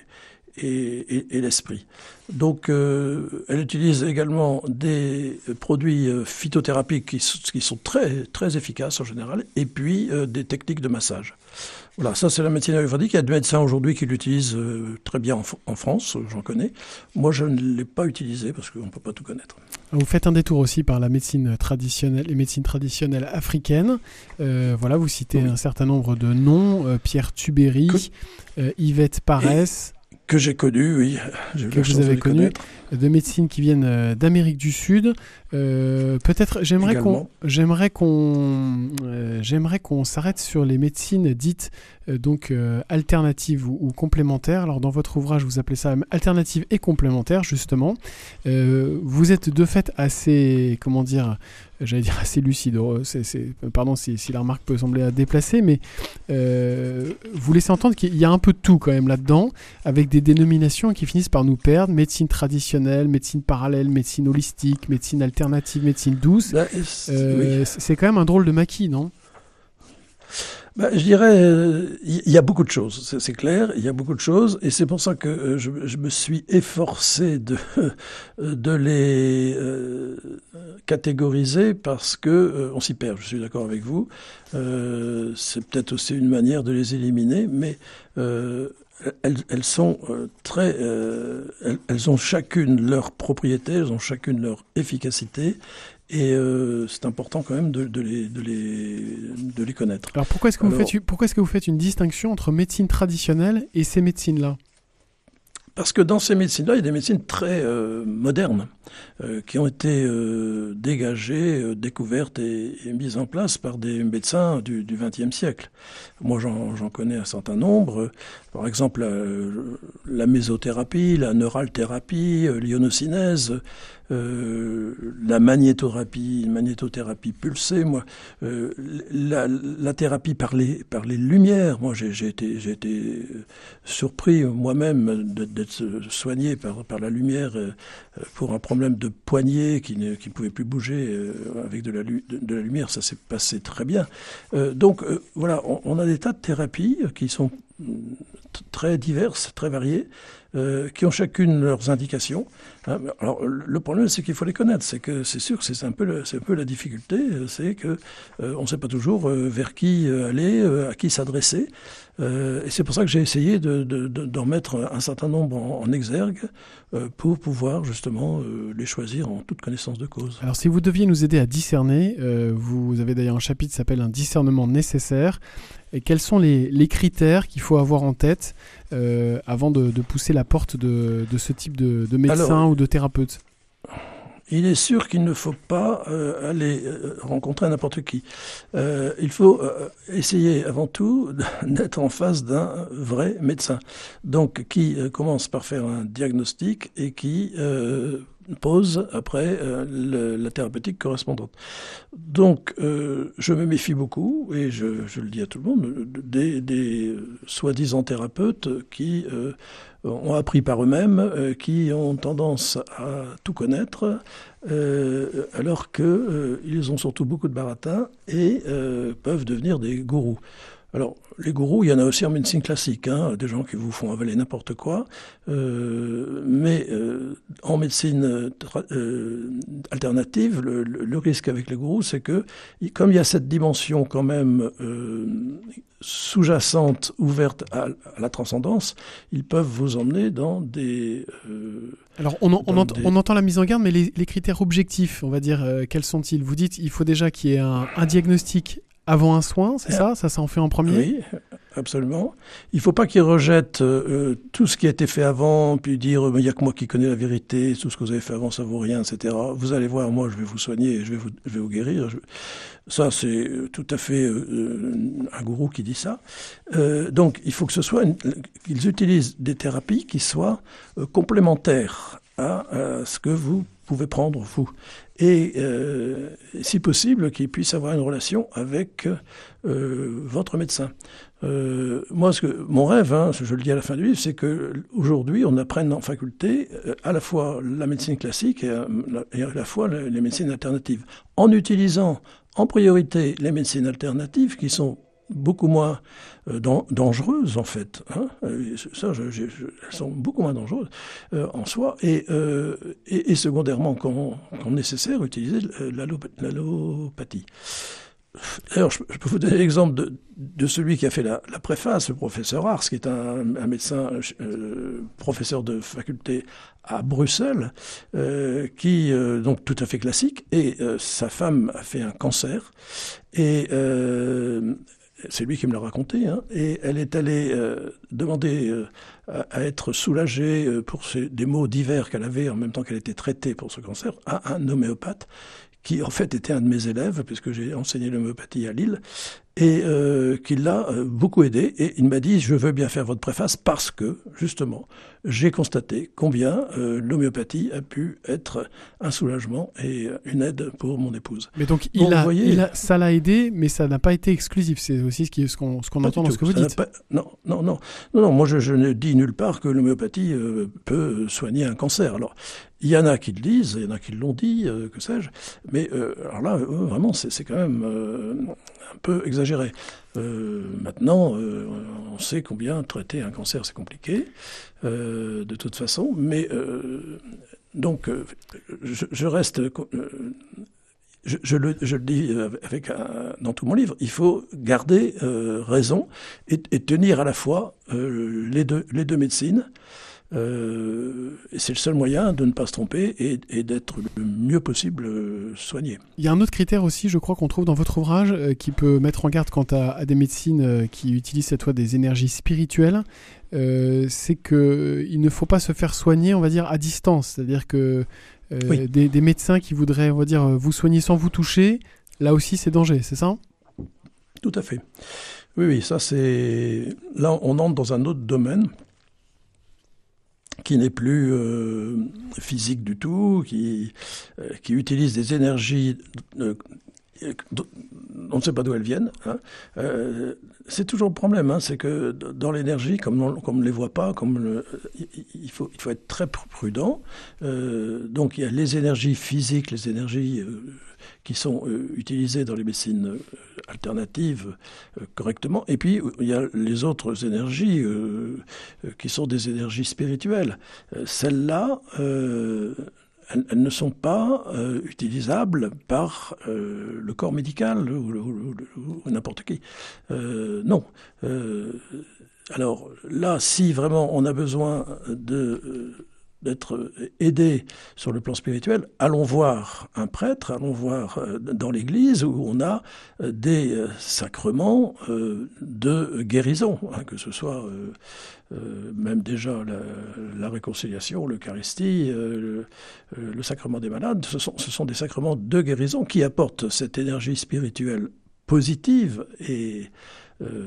Et, et, et l'esprit. Donc, euh, elle utilise également des produits phytothérapiques qui, qui sont très, très efficaces en général, et puis euh, des techniques de massage. Voilà, ça c'est la médecine ayurvédique. Il y a des médecins aujourd'hui qui l'utilisent euh, très bien en, en France, j'en connais. Moi, je ne l'ai pas utilisé parce qu'on ne peut pas tout connaître. Vous faites un détour aussi par la médecine traditionnelle, les médecines traditionnelles africaines. Euh, voilà, vous citez oui. un certain nombre de noms, euh, Pierre Tubéry, que... euh, Yvette Parès. Et... Que j'ai connu, oui. J'ai que vous avez connu, de médecines qui viennent d'Amérique du Sud. Euh, peut-être, j'aimerais Également. qu'on, j'aimerais qu'on, euh, j'aimerais qu'on s'arrête sur les médecines dites euh, donc euh, alternatives ou, ou complémentaires. Alors dans votre ouvrage, vous appelez ça alternatives et complémentaires justement. Euh, vous êtes de fait assez, comment dire, j'allais dire assez lucide. C'est, c'est, pardon si, si la remarque peut sembler déplacée, mais euh, vous laissez entendre qu'il y a un peu de tout quand même là-dedans, avec des dénominations qui finissent par nous perdre. Médecine traditionnelle, médecine parallèle, médecine holistique, médecine alternative, médecine douce. Bah, euh, oui. C'est quand même un drôle de maquis, non ? Ben, je dirais, il euh, y a beaucoup de choses, c'est, c'est clair, il y a beaucoup de choses, et c'est pour ça que euh, je, je me suis efforcé de, de les euh, catégoriser parce que euh, on s'y perd. Je suis d'accord avec vous. Euh, c'est peut-être aussi une manière de les éliminer, mais euh, elles, elles sont euh, très, euh, elles, elles ont chacune leur propriété, elles ont chacune leur efficacité. Et euh, c'est important quand même de, de, les, de, les, de les connaître. Alors pourquoi est-ce que, Alors, vous faites, pourquoi est-ce que vous faites une distinction entre médecine traditionnelle et ces médecines-là ? Parce que dans ces médecines-là, il y a des médecines très euh, modernes euh, qui ont été euh, dégagées, euh, découvertes et, et mises en place par des médecins du vingtième siècle. Moi, j'en, j'en connais un certain nombre. Par exemple, la, la mésothérapie, la neuralthérapie, euh, l'ionocinèse, euh, la magnétothérapie, magnétothérapie pulsée. Moi, euh, la, la thérapie par les par les lumières. Moi, j'ai, j'ai été j'ai été surpris moi-même de, d'être soigné par par la lumière euh, pour un problème de poignet qui ne qui pouvait plus bouger euh, avec de la de, de la lumière. Ça s'est passé très bien. Euh, donc euh, voilà, on, on a des tas de thérapies qui sont très diverses, très variées, euh, qui ont chacune leurs indications. Hein. Alors le problème, c'est qu'il faut les connaître. C'est que c'est sûr que c'est un peu, le, c'est un peu la difficulté, c'est que euh, on ne sait pas toujours euh, vers qui aller, euh, à qui s'adresser. Euh, et c'est pour ça que j'ai essayé de, de, de, d'en mettre un certain nombre en, en exergue euh, pour pouvoir justement euh, les choisir en toute connaissance de cause. Alors si vous deviez nous aider à discerner, euh, vous avez d'ailleurs un chapitre qui s'appelle « Un discernement nécessaire ». Et quels sont les, les critères qu'il faut avoir en tête euh, avant de, de pousser la porte de, de ce type de, de médecin Alors, ou de thérapeute ? Il est sûr qu'il ne faut pas euh, aller euh, rencontrer n'importe qui. Euh, il faut euh, essayer avant tout d'être en face d'un vrai médecin. Donc qui euh, commence par faire un diagnostic et qui euh, pose après euh, le, la thérapeutique correspondante. Donc euh, je me méfie beaucoup, et je, je le dis à tout le monde, des, des soi-disant thérapeutes qui euh, ont appris par eux-mêmes, euh, qui ont tendance à tout connaître, euh, alors qu'ils euh, ont surtout beaucoup de baratin et euh, peuvent devenir des gourous. Alors, les gourous, il y en a aussi en médecine classique, hein, des gens qui vous font avaler n'importe quoi, euh, mais euh, en médecine tra- euh, alternative, le, le, le risque avec les gourous, c'est que, comme il y a cette dimension quand même euh, sous-jacente, ouverte à, à la transcendance, ils peuvent vous emmener dans des... Euh, Alors, on, en, on, ent- des... on entend la mise en garde, mais les, les critères objectifs, on va dire, euh, quels sont-ils ? Vous dites, il faut déjà qu'il y ait un, un diagnostic avant un soin, c'est ça ? Ça, ça en fait en premier ? Oui, absolument. Il ne faut pas qu'ils rejettent euh, tout ce qui a été fait avant, puis dire il n'y a que moi qui connais la vérité, tout ce que vous avez fait avant, ça vaut rien, et cetera. Vous allez voir, moi, je vais vous soigner, et je vais vous, je vais vous guérir. Je... Ça, c'est tout à fait euh, un gourou qui dit ça. Euh, donc, il faut que ce soit une... qu'ils utilisent des thérapies qui soient euh, complémentaires à, à ce que vous pouvez prendre, vous. Et euh, si possible, qu'il puisse avoir une relation avec euh, votre médecin. Euh, moi, ce que, mon rêve, hein, je le dis à la fin du livre, c'est qu'aujourd'hui, on apprenne en faculté euh, à la fois la médecine classique et à, et à la fois les, les médecines alternatives, en utilisant en priorité les médecines alternatives qui sont beaucoup moins euh, dan- dangereuses en fait. Hein. Ça, je, je, je, elles sont beaucoup moins dangereuses euh, en soi et, euh, et, et secondairement, quand, quand nécessaire, utiliser l'allop- l'allopathie. D'ailleurs, je, je peux vous donner l'exemple de, de celui qui a fait la, la préface, le professeur Ars, qui est un, un médecin euh, professeur de faculté à Bruxelles, euh, qui euh, donc tout à fait classique, et euh, sa femme a fait un cancer et euh, c'est lui qui me l'a raconté, hein, et elle est allée euh, demander euh, à, à être soulagée euh, pour ces, des maux divers qu'elle avait en même temps qu'elle était traitée pour ce cancer à un homéopathe qui en fait était un de mes élèves, puisque j'ai enseigné l'homéopathie à Lille, et euh, qui l'a euh, beaucoup aidé. Et il m'a dit, je veux bien faire votre préface parce que, justement, j'ai constaté combien euh, l'homéopathie a pu être un soulagement et une aide pour mon épouse. Mais donc, il bon, a, voyez, il a, ça l'a aidé, mais ça n'a pas été exclusif. C'est aussi ce, qui, ce qu'on, ce qu'on entend dans ce que vous ça dites. Pas, non, non, non, non, non. Moi, je, je ne dis nulle part que l'homéopathie euh, peut soigner un cancer. Alors, il y en a qui le disent, il y en a qui l'ont dit, euh, que sais-je. Mais euh, alors là, euh, vraiment, c'est, c'est quand même euh, un peu exagéré. Euh, maintenant, euh, on sait combien traiter un cancer, c'est compliqué, euh, de toute façon. Mais euh, donc, euh, je, je reste euh, je, je, le, je le dis avec un, dans tout mon livre, il faut garder euh, raison et, et tenir à la fois euh, les, deux, les deux médecines. Euh, c'est le seul moyen de ne pas se tromper et, et d'être le mieux possible euh, soigné. Il y a un autre critère aussi, je crois, qu'on trouve dans votre ouvrage euh, qui peut mettre en garde quant à, à des médecines euh, qui utilisent cette fois des énergies spirituelles. Euh, c'est qu'il ne faut pas se faire soigner, on va dire, à distance. C'est-à-dire que euh, oui. des, des médecins qui voudraient, on va dire, vous soigner sans vous toucher, là aussi c'est danger, c'est ça ? Tout à fait. Oui, oui, ça c'est... Là, on entre dans un autre domaine qui n'est plus euh, physique du tout, qui, euh, qui utilise des énergies euh, dont on ne sait pas d'où elles viennent. Hein. Euh, c'est toujours le problème, hein, c'est que dans l'énergie, comme on, comme on ne les voit pas, comme le, il, faut, il faut être très prudent. Euh, donc il y a les énergies physiques, les énergies euh, qui sont euh, utilisées dans les médecines euh, alternatives euh, correctement, et puis il y a les autres énergies euh, euh, qui sont des énergies spirituelles. Euh, celles-là, euh, elles, elles ne sont pas euh, utilisables par euh, le corps médical ou, ou, ou, ou n'importe qui. Euh, non. Euh, alors là, si vraiment on a besoin de... Euh, d'être aidé sur le plan spirituel, allons voir un prêtre, allons voir dans l'église où on a des sacrements de guérison, hein, que ce soit euh, euh, même déjà la, la réconciliation, l'Eucharistie, euh, le, le sacrement des malades, ce sont, ce sont des sacrements de guérison qui apportent cette énergie spirituelle positive et Euh,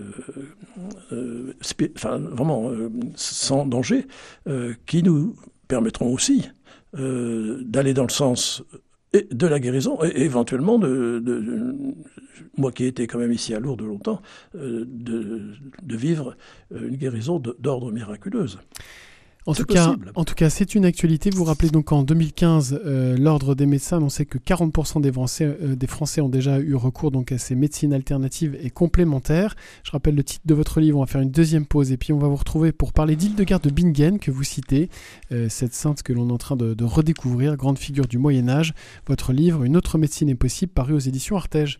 euh, spi- enfin, vraiment euh, sans danger, euh, qui nous permettront aussi euh, d'aller dans le sens de la guérison et éventuellement de, de, de moi qui ai été quand même ici à Lourdes longtemps, euh, de, de vivre une guérison de, d'ordre miraculeuse. En tout, cas, en tout cas, c'est une actualité. Vous vous rappelez donc qu'en deux mille quinze, euh, l'Ordre des médecins annonçait que quarante pour cent des Français, euh, des Français ont déjà eu recours donc, à ces médecines alternatives et complémentaires. Je rappelle le titre de votre livre. On va faire une deuxième pause et puis on va vous retrouver pour parler d'Hildegarde de Bingen que vous citez, euh, cette sainte que l'on est en train de, de redécouvrir, grande figure du Moyen-Âge. Votre livre, Une autre médecine est possible, paru aux éditions Artege.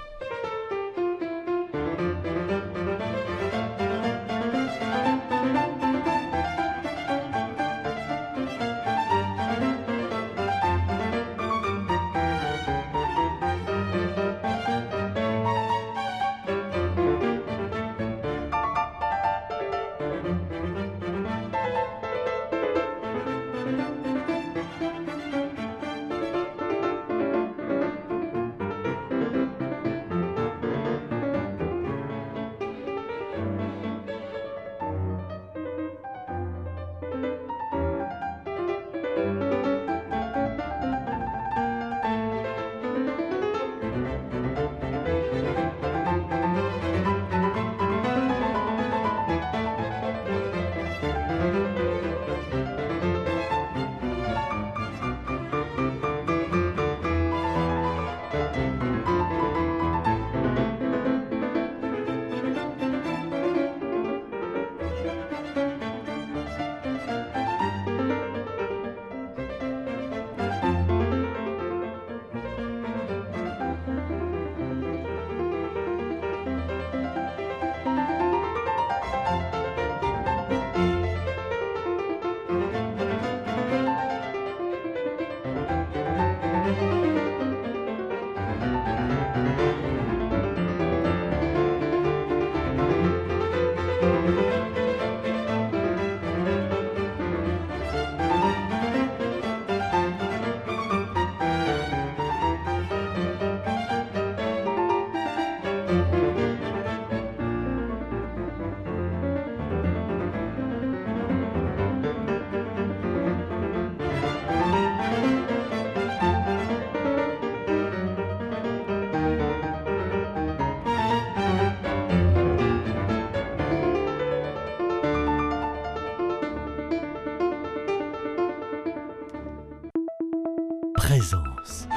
Présence.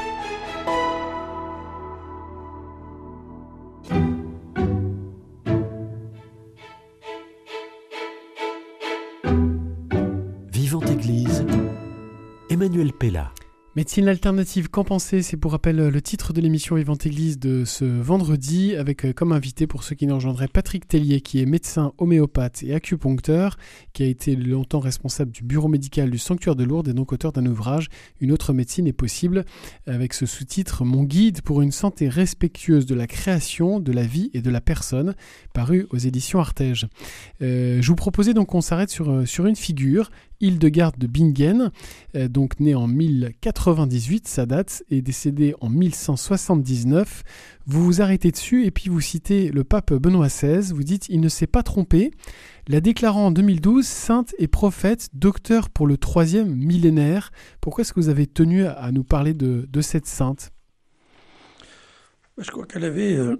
Vivante Église, Emmanuel Pella. Médecine alternative, qu'en penser? C'est pour rappel le titre de l'émission Vivante Église de ce vendredi, avec comme invité, pour ceux qui nous rejoindraient, Patrick Tellier, qui est médecin homéopathe et acupuncteur, qui a été longtemps responsable du bureau médical du Sanctuaire de Lourdes et donc auteur d'un ouvrage « Une autre médecine est possible », avec ce sous-titre « Mon guide pour une santé respectueuse de la création, de la vie et de la personne », paru aux éditions Artege. Euh, je vous proposais donc qu'on s'arrête sur, sur une figure, Hildegarde de Bingen, euh, donc né en mille quatre-vingt-dix-huit, sa date, est décédé en mille cent soixante-dix-neuf. Vous vous arrêtez dessus et puis vous citez le pape Benoît seize, vous dites « Il ne s'est pas trompé », la déclarant en deux mille douze sainte et prophète, docteur pour le troisième millénaire. Pourquoi est-ce que vous avez tenu à, à nous parler de, de cette sainte ? Je crois qu'elle avait... Euh...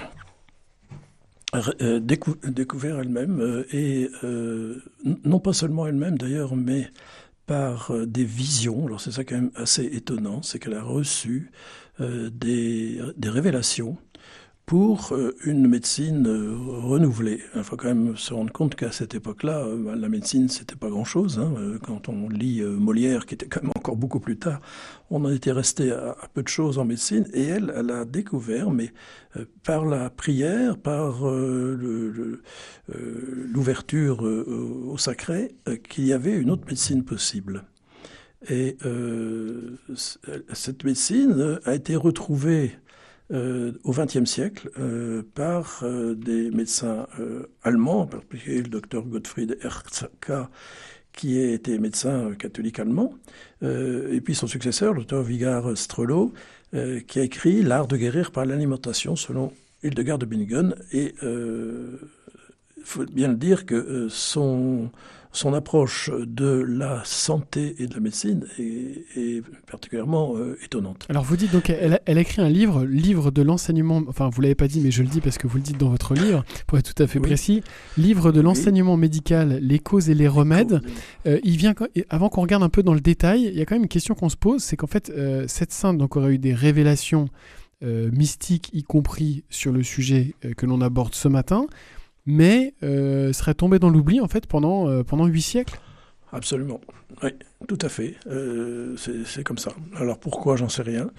Euh, décou- découvert elle-même euh, et euh, n- non pas seulement elle-même d'ailleurs, mais par euh, des visions. Alors c'est ça quand même assez étonnant, c'est qu'elle a reçu euh, des, des révélations pour euh, une médecine euh, renouvelée. Il faut quand même se rendre compte qu'à cette époque-là, euh, bah, la médecine, c'était pas grand-chose. Hein. Quand on lit euh, Molière, qui était quand même encore beaucoup plus tard, on en était resté à, à peu de choses en médecine. Et elle, elle a découvert, mais euh, par la prière, par euh, le, le, euh, l'ouverture euh, au sacré, euh, qu'il y avait une autre médecine possible. Et euh, cette médecine a été retrouvée Euh, au vingtième siècle euh, par euh, des médecins euh, allemands, en particulier le docteur Gottfried Erzka, qui était médecin catholique allemand, euh, et puis son successeur, le docteur Vigard Strello, euh, qui a écrit L'art de guérir par l'alimentation selon Hildegarde de Bingen. Et il euh, faut bien le dire que euh, son... Son approche de la santé et de la médecine est, est particulièrement euh, étonnante. Alors vous dites donc, elle a, elle a écrit un livre, livre de l'enseignement, enfin vous l'avez pas dit mais je le dis parce que vous le dites dans votre livre, pour être tout à fait oui. précis, livre de l'enseignement oui. médical, les causes et les remèdes. Euh, il vient, avant qu'on regarde un peu dans le détail, il y a quand même une question qu'on se pose, c'est qu'en fait euh, cette sainte donc, aurait eu des révélations euh, mystiques, y compris sur le sujet euh, que l'on aborde ce matin, mais euh, serait tombé dans l'oubli en fait pendant euh, pendant huit siècles. Absolument, oui, tout à fait. Euh, c'est, c'est comme ça. Alors pourquoi, j'en sais rien.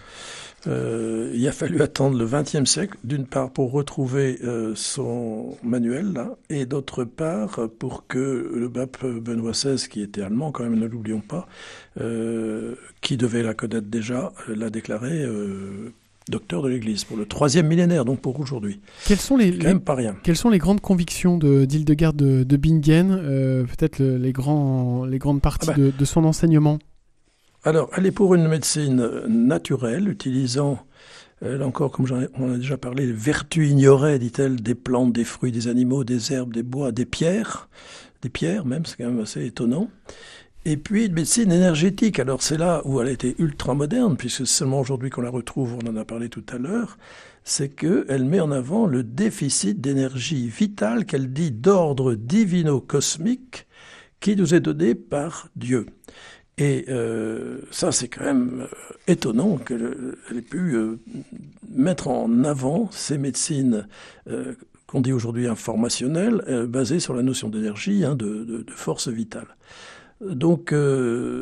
Euh, il a fallu attendre le vingtième siècle, d'une part pour retrouver euh, son manuel là, et d'autre part pour que le pape Benoît seize, qui était allemand quand même, ne l'oublions pas, euh, qui devait la connaître déjà, l'a déclaré. Euh, docteur de l'Église, pour le troisième millénaire, donc pour aujourd'hui. Quelles sont les, quand même pas rien. Quelles sont les grandes convictions de, d'Hildegarde de, de Bingen, euh, peut-être le, les, grands, les grandes parties ah ben, de, de son enseignement? Alors, elle est pour une médecine naturelle, utilisant, euh, là encore, comme j'en ai, on en a déjà parlé, les vertus ignorées, dit-elle, des plantes, des fruits, des animaux, des herbes, des bois, des pierres, des pierres même, c'est quand même assez étonnant. Et puis une médecine énergétique, alors c'est là où elle a été ultra moderne, puisque c'est seulement aujourd'hui qu'on la retrouve, on en a parlé tout à l'heure, c'est qu'elle met en avant le déficit d'énergie vitale qu'elle dit d'ordre divino-cosmique qui nous est donné par Dieu. Et euh, ça, c'est quand même euh, étonnant qu'elle ait pu euh, mettre en avant ces médecines euh, qu'on dit aujourd'hui informationnelles, euh, basées sur la notion d'énergie, hein, de, de, de force vitale. Donc, euh,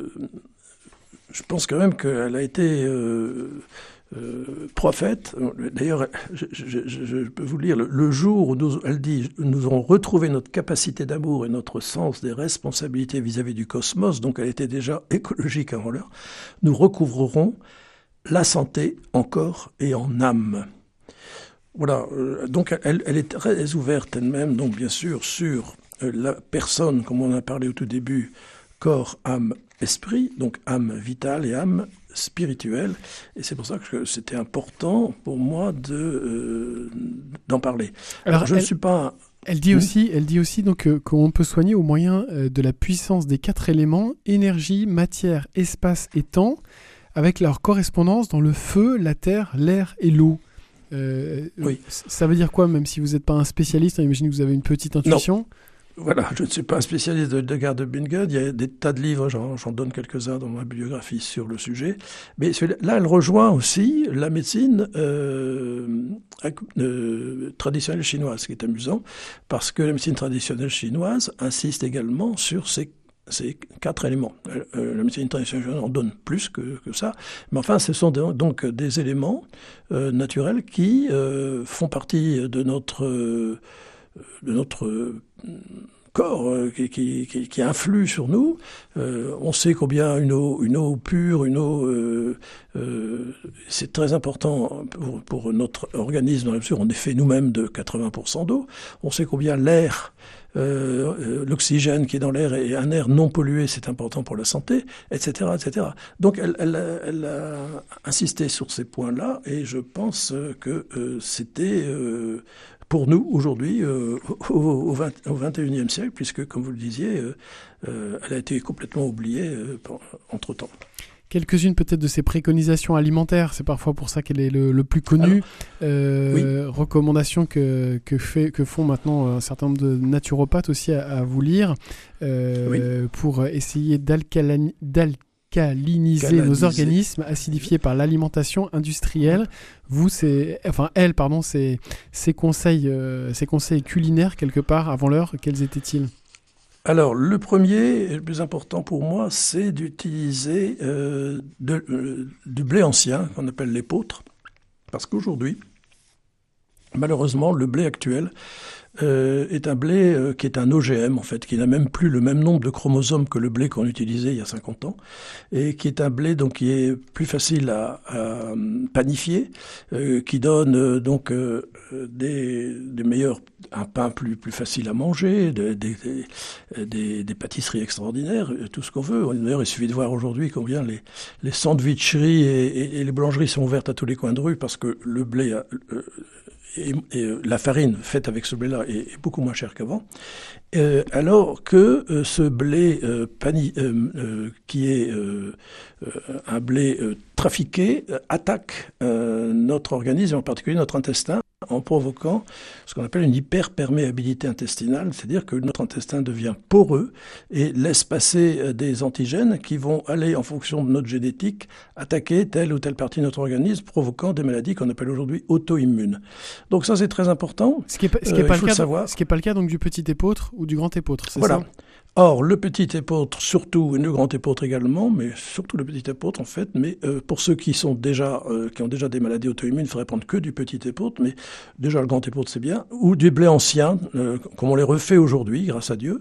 je pense quand même qu'elle a été euh, euh, prophète. D'ailleurs, je, je, je, je peux vous lire, le, le jour où nous, elle dit « Nous aurons retrouvé notre capacité d'amour et notre sens des responsabilités vis-à-vis du cosmos », donc elle était déjà écologique avant l'heure, « nous recouvrerons la santé en corps et en âme ». Voilà, donc elle, elle est très ouverte elle-même, donc bien sûr, sur la personne, comme on en a parlé au tout début, corps, âme, esprit, donc âme vitale et âme spirituelle. Et c'est pour ça que c'était important pour moi de, euh, d'en parler. Alors, Alors je elle, ne suis pas... Elle dit, mmh. aussi, elle dit aussi donc, euh, qu'on peut soigner au moyen euh, de la puissance des quatre éléments, énergie, matière, espace et temps, avec leur correspondance dans le feu, la terre, l'air et l'eau. Euh, oui. Ça veut dire quoi, même si vous n'êtes pas un spécialiste, hein, imaginez que vous avez une petite intuition? Non. Voilà, je ne suis pas un spécialiste de Hildegarde de Bingen, il y a des tas de livres, j'en, j'en donne quelques-uns dans ma bibliographie sur le sujet, mais là, elle rejoint aussi la médecine euh, euh, traditionnelle chinoise, ce qui est amusant, parce que la médecine traditionnelle chinoise insiste également sur ces c'est quatre éléments. Euh, la médecine traditionnelle en donne plus que, que ça, mais enfin, ce sont de, donc des éléments euh, naturels qui euh, font partie de notre, euh, de notre euh, corps, euh, qui, qui, qui, qui influe sur nous. Euh, on sait combien une eau, une eau pure, une eau, euh, euh, c'est très important pour, pour notre organisme, dans la mesure où on est fait nous-mêmes de quatre-vingts pour cent d'eau. On sait combien l'air, Euh, l'oxygène qui est dans l'air et un air non pollué, c'est important pour la santé, et cetera, et cetera. Donc, elle, elle, elle a insisté sur ces points-là, et je pense que euh, c'était euh, pour nous aujourd'hui euh, au, au vingt et unième siècle, puisque, comme vous le disiez, euh, euh, elle a été complètement oubliée euh, entre-temps. Quelques-unes peut-être de ces préconisations alimentaires, c'est parfois pour ça qu'elle est le, le plus connue. Euh, oui. Recommandations que, que, fait, que font maintenant un certain nombre de naturopathes aussi à, à vous lire euh, oui. pour essayer d'alcaliniser Caliniser nos organismes acidifiés par l'alimentation industrielle. Vous, c'est, enfin, elle, pardon, c'est ces conseils, euh, ces conseils culinaires quelque part avant l'heure. Quels étaient-ils ? Alors, le premier, et le plus important pour moi, c'est d'utiliser euh, de, euh, du blé ancien, qu'on appelle l'épeautre, parce qu'aujourd'hui, malheureusement, le blé actuel euh, est un blé euh, qui est un O G M, en fait, qui n'a même plus le même nombre de chromosomes que le blé qu'on utilisait il y a cinquante ans, et qui est un blé donc qui est plus facile à, à panifier, euh, qui donne euh, donc euh, des, des meilleurs, un pain plus plus facile à manger, des, des, des, des, des pâtisseries extraordinaires, tout ce qu'on veut. D'ailleurs, il suffit de voir aujourd'hui combien les, les sandwicheries et, et, et les boulangeries sont ouvertes à tous les coins de rue parce que le blé a, euh, Et, et la farine faite avec ce blé-là est, est beaucoup moins chère qu'avant, euh, alors que euh, ce blé euh, pani, euh, euh, qui est euh, euh, un blé euh, trafiqué euh, attaque euh, notre organisme, en particulier notre intestin, en provoquant ce qu'on appelle une hyperperméabilité intestinale, c'est-à-dire que notre intestin devient poreux et laisse passer des antigènes qui vont aller, en fonction de notre génétique, attaquer telle ou telle partie de notre organisme, provoquant des maladies qu'on appelle aujourd'hui auto-immunes. Donc ça, c'est très important. Ce qui n'est pas, ce qui est euh, pas, le cas, ce qui est pas le cas donc, du petit épeautre ou du grand épeautre, c'est voilà. ça ? Or, le petit épeautre surtout, et le grand épeautre également, mais surtout le petit épeautre en fait, mais euh, pour ceux qui sont déjà, euh, qui ont déjà des maladies auto-immunes, il faudrait prendre que du petit épeautre, mais déjà le grand épeautre c'est bien, ou du blé ancien, euh, comme on les refait aujourd'hui, grâce à Dieu,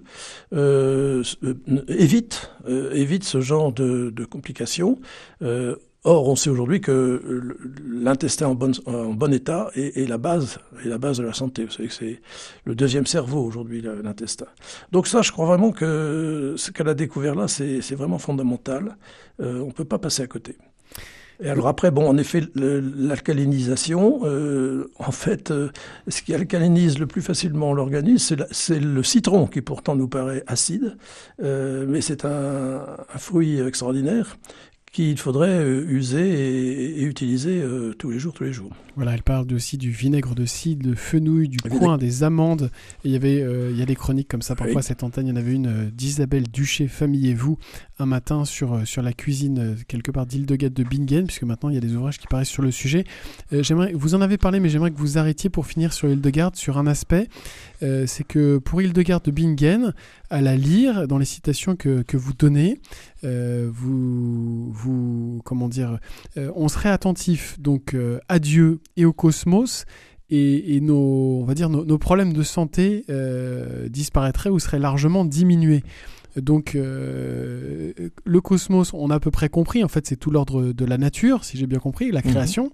euh, euh, évite, euh, évite ce genre de, de complications. Euh, Or, on sait aujourd'hui que l'intestin en bon, en bon état est, est, la base, est la base de la santé. Vous savez que c'est le deuxième cerveau aujourd'hui, l'intestin. Donc ça, je crois vraiment que ce qu'elle a découvert là, c'est vraiment fondamental. Euh, on ne peut pas passer à côté. Et alors après, bon, en effet, l'alcalinisation, euh, en fait, euh, ce qui alcalinise le plus facilement l'organisme, c'est le citron, qui pourtant nous paraît acide, euh, mais c'est un, un fruit extraordinaire qu'il faudrait user et, et utiliser euh, tous les jours, tous les jours. Voilà, elle parle aussi du vinaigre de cidre, de fenouil, du coin, des amandes. Et il y avait, euh, il y a des chroniques comme ça. Parfois, oui. Cette antenne, il y en avait une euh, d'Isabelle Duché, Famille et vous, un matin sur, euh, sur la cuisine, euh, quelque part d'Hildegard de Bingen, puisque maintenant, il y a des ouvrages qui paraissent sur le sujet. Euh, j'aimerais, vous en avez parlé, mais j'aimerais que vous arrêtiez pour finir sur Hildegard, sur un aspect. Euh, c'est que pour Hildegard de Bingen, à la lire, dans les citations que, que vous donnez, euh, vous, vous, comment dire, euh, on serait attentif donc euh, à Dieu et au cosmos, et, et nos, on va dire, nos, nos problèmes de santé euh, disparaîtraient ou seraient largement diminués. Donc euh, le cosmos, on a à peu près compris, en fait c'est tout l'ordre de la nature, si j'ai bien compris, la création, mmh.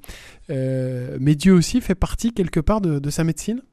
euh, mais Dieu aussi fait partie quelque part de, de sa médecine.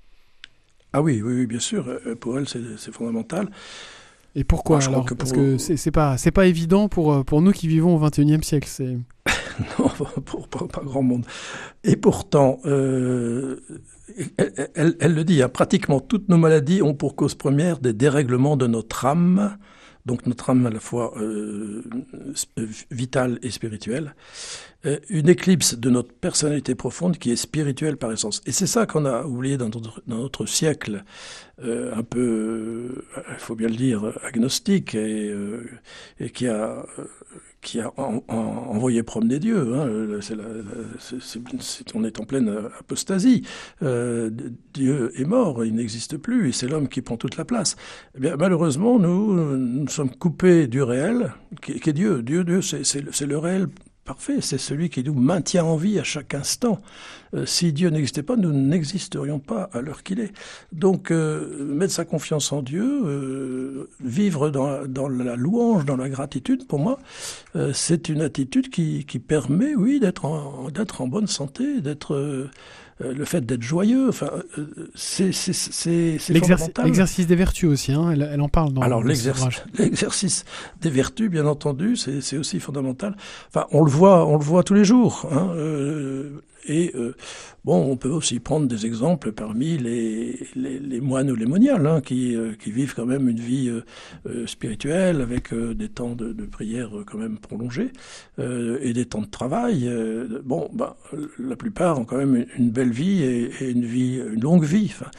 Ah oui, oui, oui, bien sûr, pour elle c'est fondamental. Et pourquoi alors que pour... Parce que c'est, c'est pas c'est pas évident pour pour nous qui vivons au vingt et unième siècle. C'est non, pour, pour pas grand monde. Et pourtant, euh, elle, elle, elle le dit, hein, pratiquement toutes nos maladies ont pour cause première des dérèglements de notre âme, donc notre âme à la fois euh, vitale et spirituelle, euh, une éclipse de notre personnalité profonde qui est spirituelle par essence. Et c'est ça qu'on a oublié dans notre, dans notre siècle, euh, un peu, il euh, faut bien le dire, agnostique, et, euh, et qui a... Euh, qui a en, en, envoyé promener Dieu. Hein. C'est la, c'est, c'est, on est en pleine apostasie. Euh, Dieu est mort, il n'existe plus, et c'est l'homme qui prend toute la place. Eh bien, malheureusement, nous, nous, sommes coupés du réel, qui, qui est Dieu. Dieu, Dieu, c'est, c'est, le, c'est le réel parfait, c'est celui qui nous maintient en vie à chaque instant. Euh, si Dieu n'existait pas, nous n'existerions pas à l'heure qu'il est. Donc, euh, mettre sa confiance en Dieu, euh, vivre dans, dans la louange, dans la gratitude, pour moi, euh, c'est une attitude qui, qui permet, oui, d'être en, d'être en bonne santé, d'être... Euh, Euh, le fait d'être joyeux, enfin, euh, c'est, c'est, c'est, c'est L'exercice, fondamental. l'exercice des vertus aussi, hein, elle, elle en parle dans Alors, dans l'exercice, l'exercice des vertus, bien entendu, c'est, c'est aussi fondamental. Enfin, on le voit, on le voit tous les jours, hein, euh, et euh, bon, on peut aussi prendre des exemples parmi les, les, les moines ou les moniales, hein, qui, euh, qui vivent quand même une vie euh, euh, spirituelle avec euh, des temps de, de prière euh, quand même prolongés euh, et des temps de travail. Euh, bon, bah, la plupart ont quand même une, une belle vie et, et une vie, une longue vie. Enfin,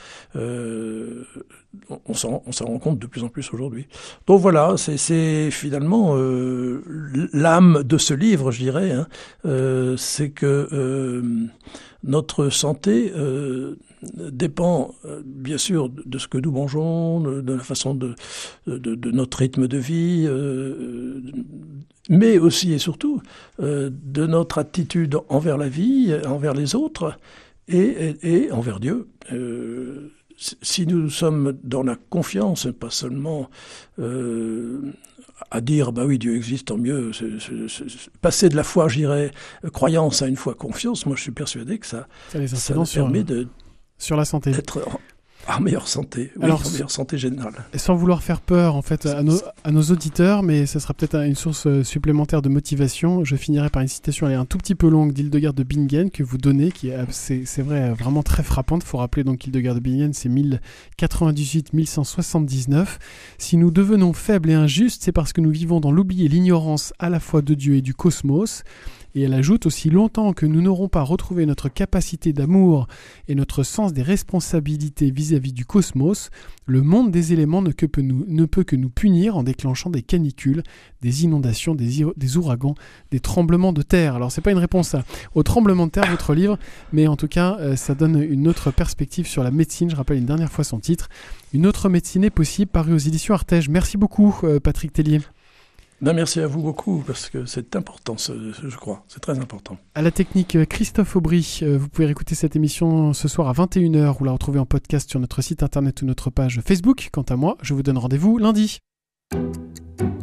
euh, on, s'en, on s'en rend compte de plus en plus aujourd'hui. Donc voilà, c'est, c'est finalement euh, l'âme de ce livre, je dirais. Hein, euh, c'est que euh, notre santé euh, dépend euh, bien sûr de ce que nous mangeons, de, de la façon de, de, de notre rythme de vie, euh, mais aussi et surtout euh, de notre attitude envers la vie, envers les autres et, et, et envers Dieu. Euh, si nous sommes dans la confiance, pas seulement euh, à dire bah oui Dieu existe, tant mieux, c'est, c'est, c'est, passer de la foi, je dirais, croyance à une foi confiance, moi je suis persuadé que ça, ça, les ça nous permet sur, de, sur la santé. d'être en, en meilleure santé, oui, Alors, en meilleure santé générale. Sans vouloir faire peur en fait à nos, à nos auditeurs, mais ça sera peut-être une source supplémentaire de motivation. Je finirai par une citation, elle est un tout petit peu longue, d'Hildegard de Bingen que vous donnez, qui est, c'est, c'est vrai, vraiment très frappante. Il faut rappeler donc Hildegard de Bingen, c'est mille quatre-vingt-dix-huit à mille cent soixante-dix-neuf. Si nous devenons faibles et injustes, c'est parce que nous vivons dans l'oubli et l'ignorance à la fois de Dieu et du cosmos. Et elle ajoute, aussi longtemps que nous n'aurons pas retrouvé notre capacité d'amour et notre sens des responsabilités vis-à-vis du cosmos, le monde des éléments ne, que peut, nous, ne peut que nous punir en déclenchant des canicules, des inondations, des, des ouragans, des tremblements de terre. Alors c'est pas une réponse à, au tremblement de terre, votre livre, mais en tout cas euh, ça donne une autre perspective sur la médecine. Je rappelle une dernière fois son titre, Une autre médecine est possible, paru aux éditions Artege. Merci beaucoup euh, Patrick Tellier. Ben, merci à vous beaucoup, parce que c'est important, je crois. C'est très important. À la technique, Christophe Aubry. Vous pouvez écouter cette émission ce soir à vingt et une heures ou la retrouver en podcast sur notre site internet ou notre page Facebook. Quant à moi, je vous donne rendez-vous lundi.